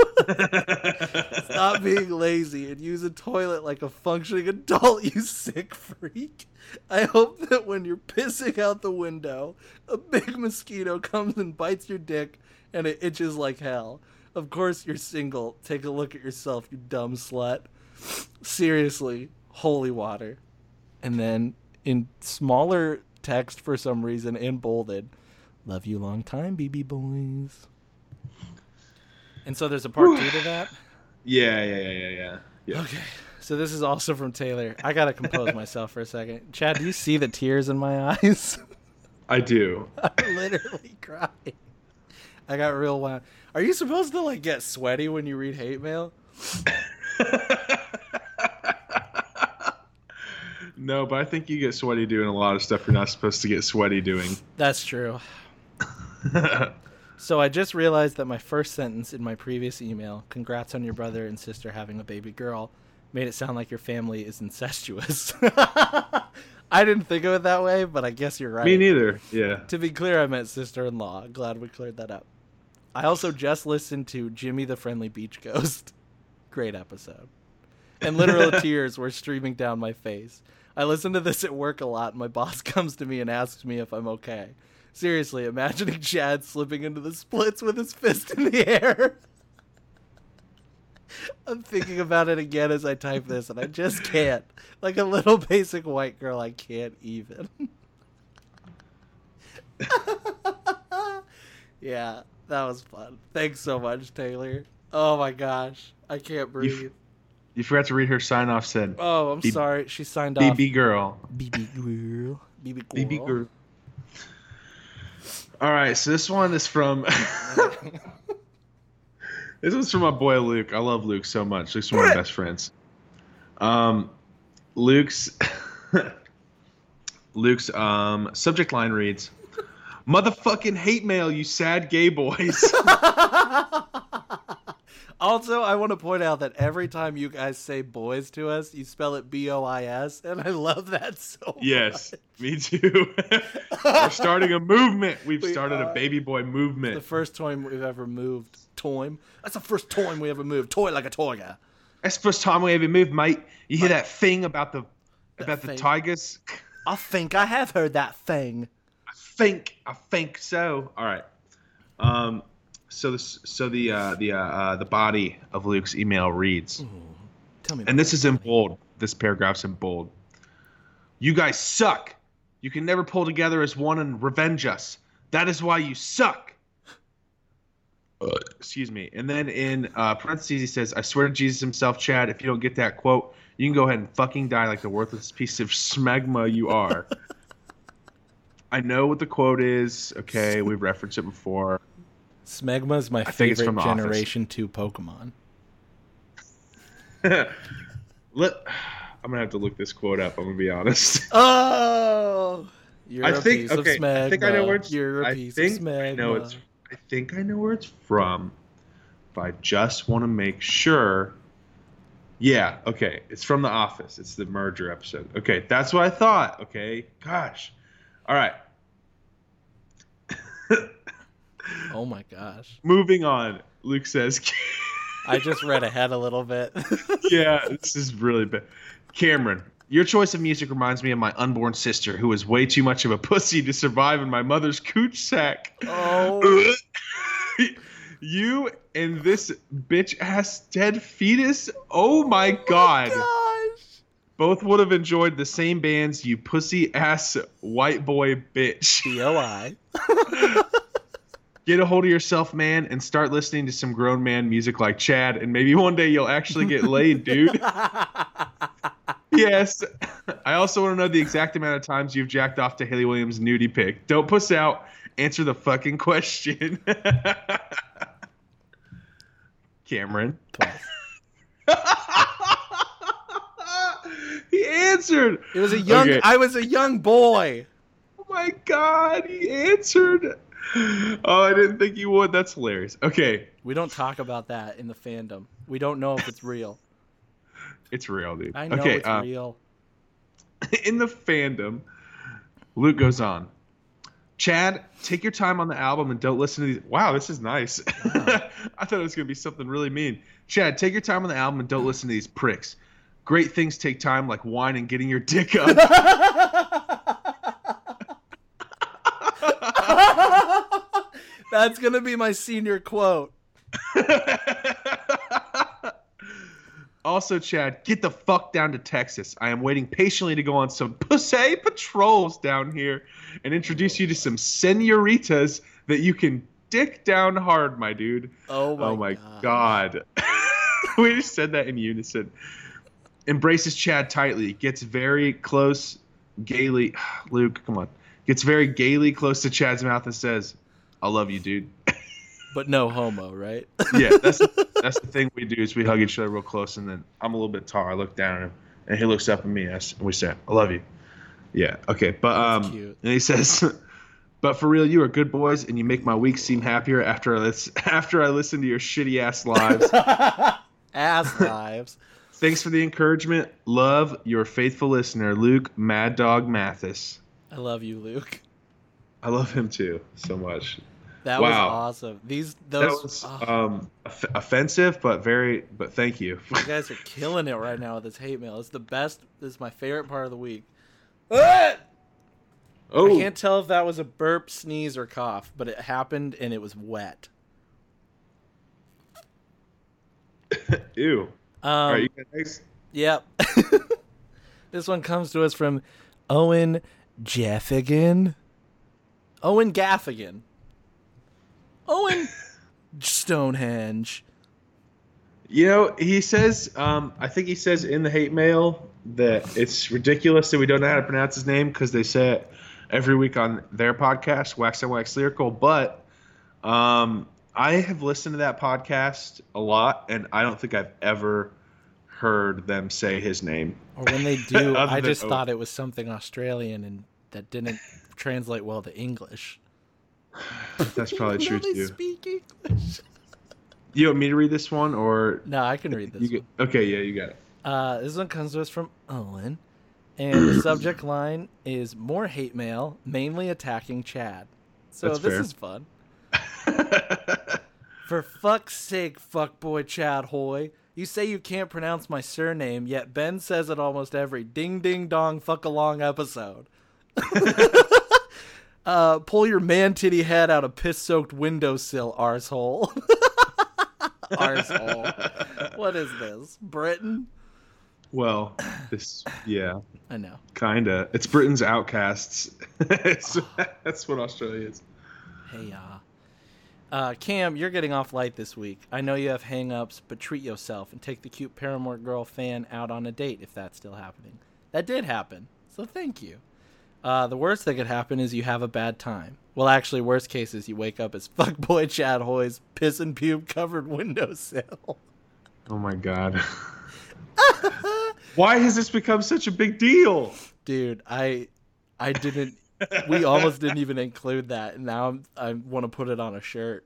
Stop being lazy and use a toilet like a functioning adult, you sick freak. I hope that when you're pissing out the window, a big mosquito comes and bites your dick and it itches like hell. Of course you're single. Take a look at yourself, you dumb slut. Seriously, holy water. And then in smaller text for some reason in bolded, love you long time, BB boys. And so there's a part 2 to that? Yeah. Okay. So this is also from Taylor. I got to compose myself for a second. Chad, do you see the tears in my eyes? I do. I'm literally crying. I got real wild. Are you supposed to like get sweaty when you read hate mail? No, but I think you get sweaty doing a lot of stuff you're not supposed to get sweaty doing. That's true. So I just realized that my first sentence in my previous email, congrats on your brother and sister having a baby girl, made it sound like your family is incestuous. I didn't think of it that way, but I guess you're right. Me neither, yeah. To be clear, I meant sister-in-law. Glad we cleared that up. I also just listened to Jimmy the Friendly Beach Ghost. Great episode. And literal tears were streaming down my face. I listen to this at work a lot, and my boss comes to me and asks me if I'm okay. Seriously, imagining Chad slipping into the splits with his fist in the air. I'm thinking about it again as I type this, and I just can't. Like a little basic white girl, I can't even. Yeah, that was fun. Thanks so much, Taylor. Oh my gosh, I can't breathe. You forgot to read her sign-off said. Oh, I'm sorry. She signed off. BB girl. BB girl. BB girl. All right, so this one is from... This one's from my boy Luke. I love Luke so much. Luke's one of my best friends. Luke's subject line reads, "Motherfucking hate mail, you sad gay boys." Also, I want to point out that every time you guys say boys to us, you spell it B-O-I-S, and I love that so much. Yes, me too. We're starting a movement. We've started a baby boy movement. The first time we've ever moved. Toym. That's the first time we ever moved. Toy like a toy. That's the first time we ever moved, mate. You hear that thing about the tigers? I think I have heard that thing. I think so. All right. the body of Luke's email reads, Tell me. and this is in bold. This paragraph's in bold. You guys suck. You can never pull together as one and revenge us. That is why you suck. Excuse me. And then in parentheses he says, I swear to Jesus himself, Chad, if you don't get that quote, you can go ahead and fucking die like the worthless piece of smegma you are. I know what the quote is. Okay, we've referenced it before. Smegma is my think it's favorite from The Office. Generation 2 Pokemon. I'm gonna have to look this quote up. I'm gonna be honest. Oh, you're I a think piece of okay. smegma. I think I know where it's. You're a I piece think of smegma. I know it's. I think I know where it's from, but I just want to make sure. Yeah. Okay. It's from The Office. It's the merger episode. Okay, that's what I thought. Okay. Gosh. All right. Oh my gosh. Moving on. Luke says. I just read ahead a little bit. Yeah, this is really bad. Cameron, your choice of music reminds me of my unborn sister, who was way too much of a pussy to survive in my mother's cooch sack. Oh. You and this bitch ass dead fetus. Oh my god. Gosh. Both would have enjoyed the same bands, you pussy ass white boy bitch. BOI. Get a hold of yourself, man, and start listening to some grown man music like Chad, and maybe one day you'll actually get laid, dude. Yes. I also want to know the exact amount of times you've jacked off to Haley Williams' nudie pic. Don't puss out. Answer the fucking question. Cameron. He answered. It was a young. Okay. I was a young boy. Oh my god, he answered. Oh, I didn't think you would. That's hilarious. Okay. We don't talk about that in the fandom. We don't know if it's real. It's real, dude. I know Okay, it's real. In the fandom, Luke goes on. Chad, take your time on the album and don't listen to these. Wow, this is nice. I thought it was going to be something really mean. Chad, take your time on the album and don't listen to these pricks. Great things take time, like wine and getting your dick up. That's going to be my senior quote. Also, Chad, get the fuck down to Texas. I am waiting patiently to go on some pussy patrols down here and introduce you to some senoritas that you can dick down hard, my dude. Oh my god. We just said that in unison. Embraces Chad tightly. Gets very close, gaily. Luke, come on. Gets very gaily close to Chad's mouth and says, I love you, dude. But no homo, right? Yeah, that's the thing we do is we hug each other real close, and then I'm a little bit tall. I look down at him, and he looks up at me, and we say, I love you. Yeah, okay. But That's cute. and he says, but for real, you are good boys, and you make my week seem happier after I listen to your shitty ass lives. Ass lives. Thanks for the encouragement. Love, your faithful listener, Luke Mad Dog Mathis. I love you, Luke. I love him too so much. That was Wow. awesome. Those That was offensive, but thank you. you guys are killing it right now with this hate mail. It's the best. This is my favorite part of the week. I can't tell if that was a burp, sneeze, or cough, but it happened and it was wet. Ew. All right, you got next? Yep. This one comes to us from Owen Gaffigan. Owen Gaffigan. Owen Stonehenge. You know, he says, I think he says in the hate mail that it's ridiculous that we don't know how to pronounce his name because they say it every week on their podcast, Wax and Wax Lyrical. But I have listened to that podcast a lot, and I don't think I've ever heard them say his name. Or when they do, Other I than just Owen. thought it was something Australian and that didn't translate well to English. That's probably true They too. speak English. You want me to read this one, or No, I can read this you one. get? Okay, yeah, you got it. This one comes to us from Owen, and the subject line is more hate mail, mainly attacking Chad. So That's this fair. is fun. For fuck's sake, fuckboy Chad Hoy. You say you can't pronounce my surname, yet Ben says it almost every ding ding dong fuck along episode. Pull your man titty head out of piss-soaked windowsill, arsehole. Arsehole. What is this? Britain? Well, yeah. I know. Kinda. It's Britain's Outcasts. That's what Australia is. Hey, Cam, you're getting off light this week. I know you have hang-ups, but treat yourself and take the cute Paramore Girl fan out on a date if that's still happening. That did happen, so thank you. The worst that could happen is you have a bad time. Well, actually, worst case is you wake up as fuckboy Chad Hoy's piss and pube covered windowsill. Oh my god. Why has this become such a big deal? Dude, I didn't. We almost didn't even include that, and now I want to put it on a shirt.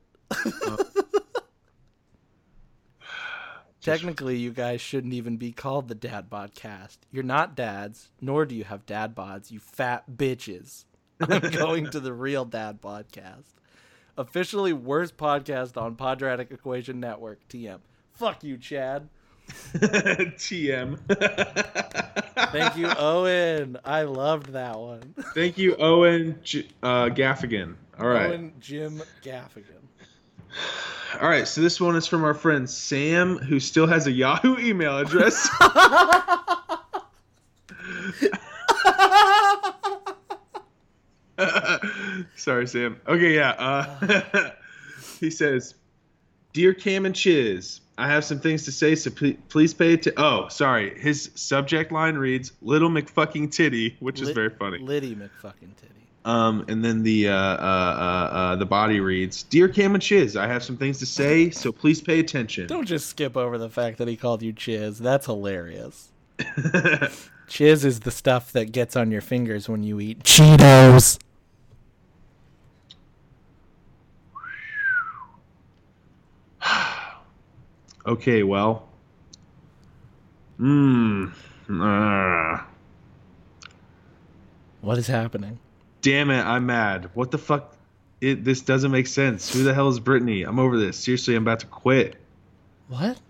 Technically, you guys shouldn't even be called the Dad Bodcast. You're not dads, nor do you have dad bods, you fat bitches. I'm going to the real Dad Podcast. Officially worst podcast on Podratic Equation Network, TM. Fuck you, Chad. TM. Thank you, Owen. I loved that one. Thank you, Owen Gaffigan. All right. Owen Jim Gaffigan. All right, so this one is from our friend Sam, who still has a Yahoo email address. Sorry, Sam. Okay, yeah. He says, "Dear Cam and Chiz, I have some things to say, so please pay attention." Oh, sorry. His subject line reads "Little McFucking Titty," which is very funny. Liddy McFucking Titty. And then the body reads, "Dear Cam and Chiz, I have some things to say, so please pay attention." Don't just skip over the fact that he called you Chiz. That's hilarious. Chiz is the stuff that gets on your fingers when you eat Cheetos. Okay, well. What is happening? Damn it, I'm mad. What the fuck? This doesn't make sense. Who the hell is Brittany? I'm over this. Seriously, I'm about to quit. What?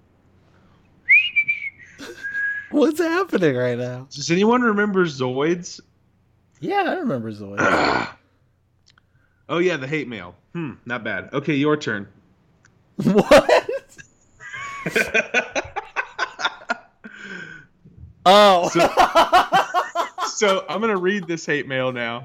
What's happening right now? Does anyone remember Zoids? Yeah, I remember Zoids. Oh, yeah, the hate mail. Not bad. Okay, your turn. What? Oh. So I'm going to read this hate mail now.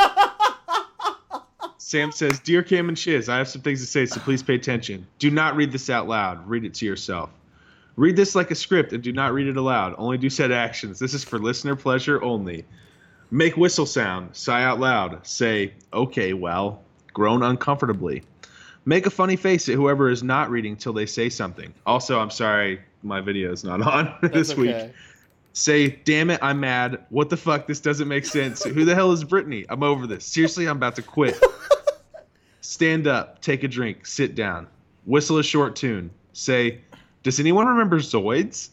Sam says, "Dear Cam and Chiz, I have some things to say, so please pay attention. Do not read this out loud. Read it to yourself. Read this like a script and do not read it aloud. Only do said actions. This is for listener pleasure only. Make whistle sound. Sigh out loud. Say, okay, well. Groan uncomfortably. Make a funny face at whoever is not reading till they say something. Also, I'm sorry my video is not on this week. Say, damn it, I'm mad. What the fuck? This doesn't make sense. Who the hell is Brittany? I'm over this. Seriously, I'm about to quit. Stand up. Take a drink. Sit down. Whistle a short tune. Say, does anyone remember Zoids?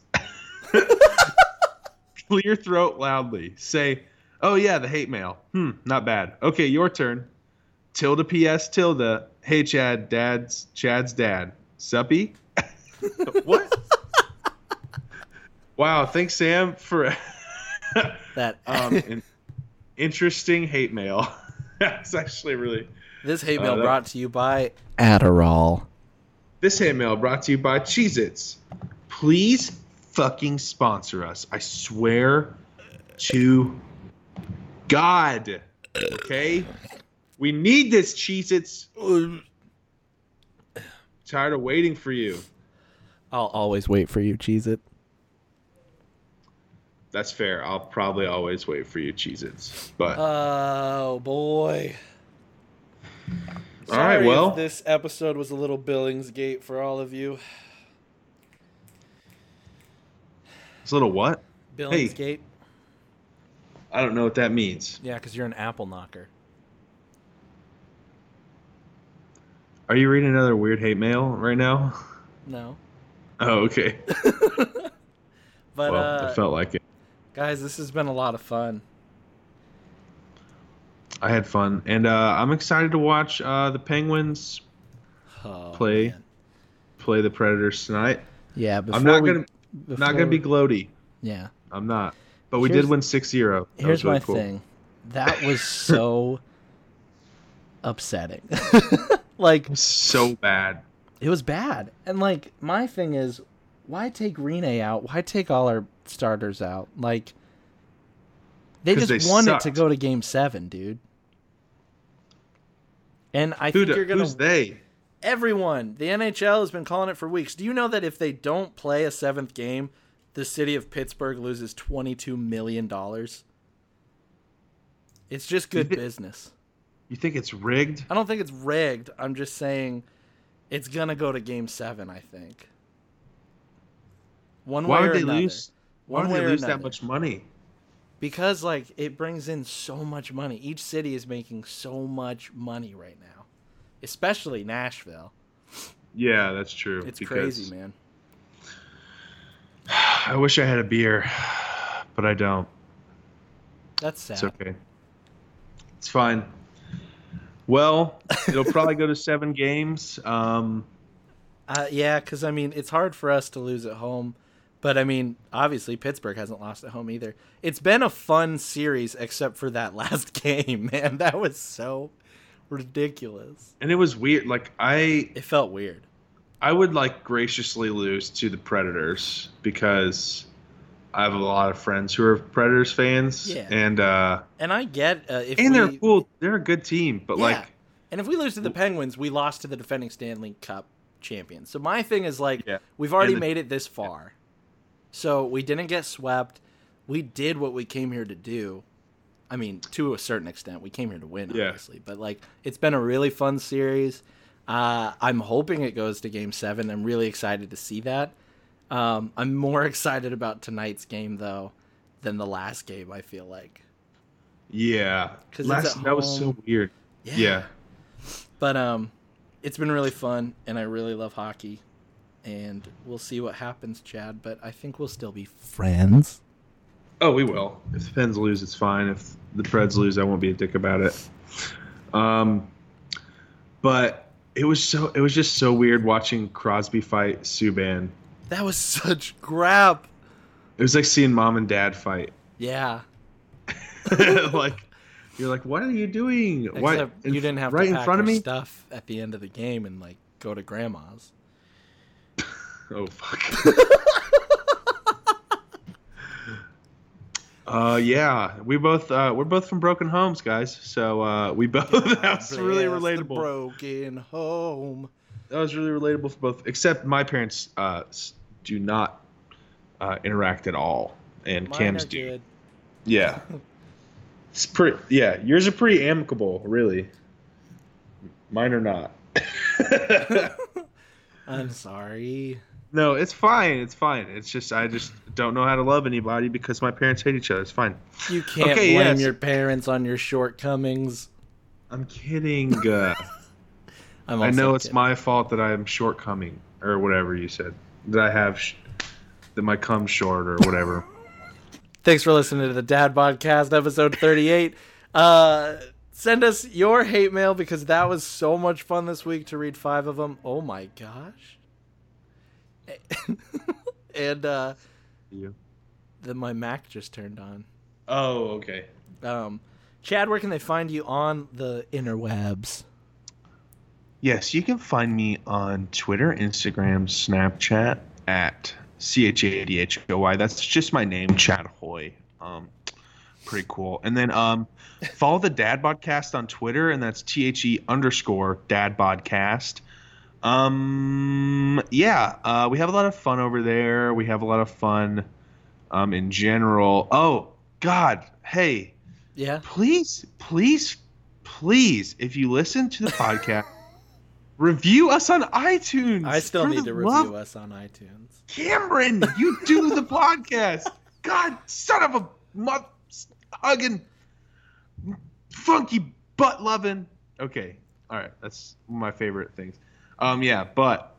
Clear your throat loudly. Say, oh yeah, the hate mail. Not bad. Okay, your turn. Tilde PS tilde. Hey Chad, Chad's dad. Suppy? What? Wow, thanks Sam for that an interesting hate mail. That's actually really. This hate mail brought to you by Adderall. This hate mail brought to you by Cheez-Its. Please fucking sponsor us. I swear to God. Okay? We need this, Cheez-Its. Tired of waiting for you. I'll always wait for you, Cheez-It. That's fair. I'll probably always wait for you, Cheez-Its. But oh boy. All right, well, if this episode was a little Billingsgate for all of you. It's a little what? Billingsgate. Hey, I don't know what that means. Yeah, because you're an apple knocker. Are you reading another weird hate mail right now? No. Oh, okay. But well, I felt like it. Guys, this has been a lot of fun. I had fun, and I'm excited to watch the Penguins play the Predators tonight. Yeah, I'm not gonna be gloaty. Yeah, I'm not. But we did win 6-0. Here's my thing. That was so upsetting. Like, So bad. it was bad. And like, my thing is, why take Rene out? Why take all our starters out? Like, they 'Cause just they wanted sucked. to go to Game 7, dude. And I think you're gonna Who's they? everyone. The NHL has been calling it for weeks. Do you know that if they don't play a 7th game, the city of Pittsburgh loses $22 million? It's just good business. You think it's rigged? I don't think it's rigged. I'm just saying it's going to go to Game 7, I think. One Why way would or they another. lose? Why One would way they or lose that another. much money? Because, like, it brings in so much money. Each city is making so much money right now. Especially Nashville. Yeah, that's true. It's because crazy, man. I wish I had a beer, but I don't. That's sad. It's okay. It's fine. Well, it'll probably go to 7 games. Yeah, because, I mean, it's hard for us to lose at home. But, I mean, obviously, Pittsburgh hasn't lost at home either. It's been a fun series, except for that last game, man. That was so ridiculous. And it was weird. Like, It felt weird. I would, like, graciously lose to the Predators because I have a lot of friends who are Predators fans. Yeah. And And I get if and they're we, cool. They're a good team. But, yeah. like, And if we lose to the Penguins, we lost to the defending Stanley Cup champions. So my thing is, like, Yeah. we've already And the- made it this far. So we didn't get swept. We did what we came here to do. I mean, to a certain extent, we came here to win, Yeah. obviously. But, like, it's been a really fun series. I'm hoping it goes to Game 7. I'm really excited to see that. I'm more excited about tonight's game, though, than the last game, I feel like. yeah. 'Cause it's at That was so home. weird. Yeah. But it's been really fun, and I really love hockey. And we'll see what happens, Chad. But I think we'll still be friends. Oh, we will. If the Pens lose, it's fine. If the Preds lose, I won't be a dick about it. But it was just so weird watching Crosby fight Subban. That was such crap. It was like seeing mom and dad fight. Yeah. Like, you're like, what are you doing? Except you didn't have right to in pack front of your me? stuff at the end of the game and like go to grandma's. Oh fuck. Yeah, we're both from broken homes, guys. So we both that's really Bless the relatable. broken home. That was really relatable for both. Except my parents do not interact at all, and Mine Cam's are do. good. Yeah, it's pretty. Yeah, yours are pretty amicable, really. Mine are not. I'm sorry. No, it's fine. It's fine. It's just I just don't know how to love anybody because my parents hate each other. It's fine. You can't Okay, blame yes. your parents on your shortcomings. I'm kidding. I'm I also know it's kidding. my fault that I am shortcoming or whatever you said. That I have that my cum's short or whatever. Thanks for listening to the Dad Podcast, episode 38. Send us your hate mail because that was so much fun this week to read 5 of them. Oh my gosh. And You. then my Mac just turned on. Oh, okay. Chad, where can they find you on the interwebs? Yes, you can find me on Twitter, Instagram, Snapchat at CHADHOY. That's just my name, Chad Hoy. Pretty cool. And then follow the Dad Podcast on Twitter, and that's THE_Dad Podcast. Yeah, we have a lot of fun over there. We have a lot of fun in general. Oh, God. Hey, Yeah. please, if you listen to the podcast, review us on iTunes. I still For need the to love- review us on iTunes. Cameron, you do the podcast. God, son of a hugging, funky butt loving. Okay, all right, that's one of my favorite things. Yeah, but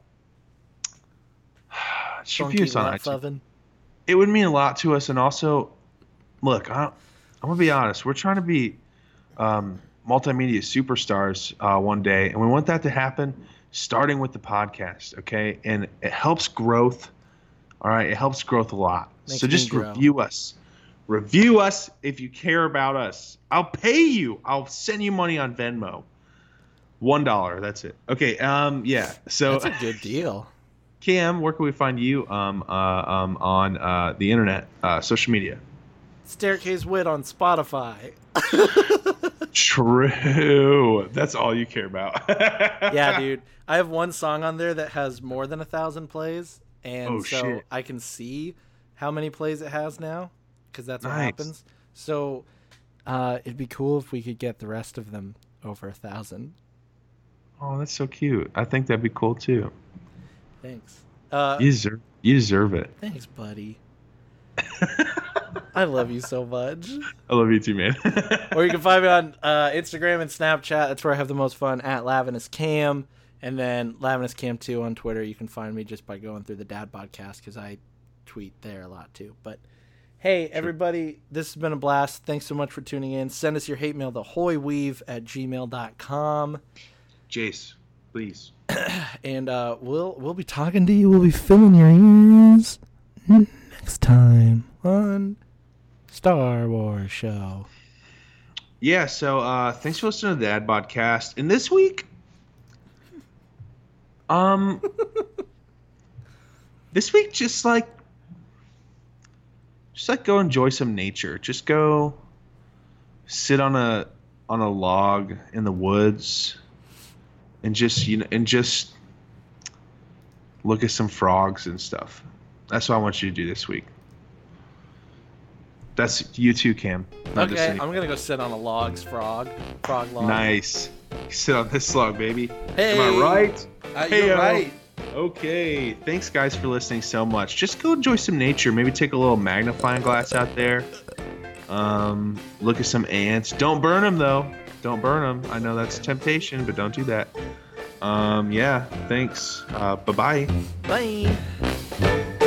review us on iTunes. Oven. It would mean a lot to us, and also, look, I'm gonna be honest. We're trying to be multimedia superstars one day, and we want that to happen starting with the podcast, okay? And it helps growth. All right, it helps growth a lot. Makes So me just grow. review us. Review us if you care about us. I'll pay you. I'll send you money on Venmo. $1. That's it. Okay. Yeah. So That's a good deal. Cam, where can we find you on the internet, social media? Staircase Wit on Spotify. True. That's all you care about. Yeah, dude. I have one song on there that has more than 1,000 plays, and shit. I can see how many plays it has now, because that's what Nice. happens. So it'd be cool if we could get the rest of them over 1,000. Oh, that's so cute. I think that'd be cool too. Thanks. You deserve it. Thanks, buddy. I love you so much. I love you too, man. Or you can find me on Instagram and Snapchat. That's where I have the most fun, at LavinusCam. And then LavinusCam2 on Twitter. You can find me just by going through the Dad Podcast, because I tweet there a lot too. But hey, everybody, this has been a blast. Thanks so much for tuning in. Send us your hate mail to hoyweave@gmail.com. Jace, please. And we'll be talking to you. We'll be filling your ears next time on Star Wars Show. Yeah, so thanks for listening to the Dad Podcast. And this week, just like go enjoy some nature. Just go sit on a log in the woods and just look at some frogs and stuff. That's what I want you to do this week. That's you too, Cam. Not just Okay, any- I'm gonna go sit on a frog log. Nice. Sit on this log, baby. Hey, Am I right? You're Heyo. right. Okay. Thanks, guys, for listening so much. Just go enjoy some nature. Maybe take a little magnifying glass out there. Look at some ants. Don't burn them, though. Don't burn them. I know that's a temptation, but don't do that. Yeah. Thanks. Bye-bye. Bye.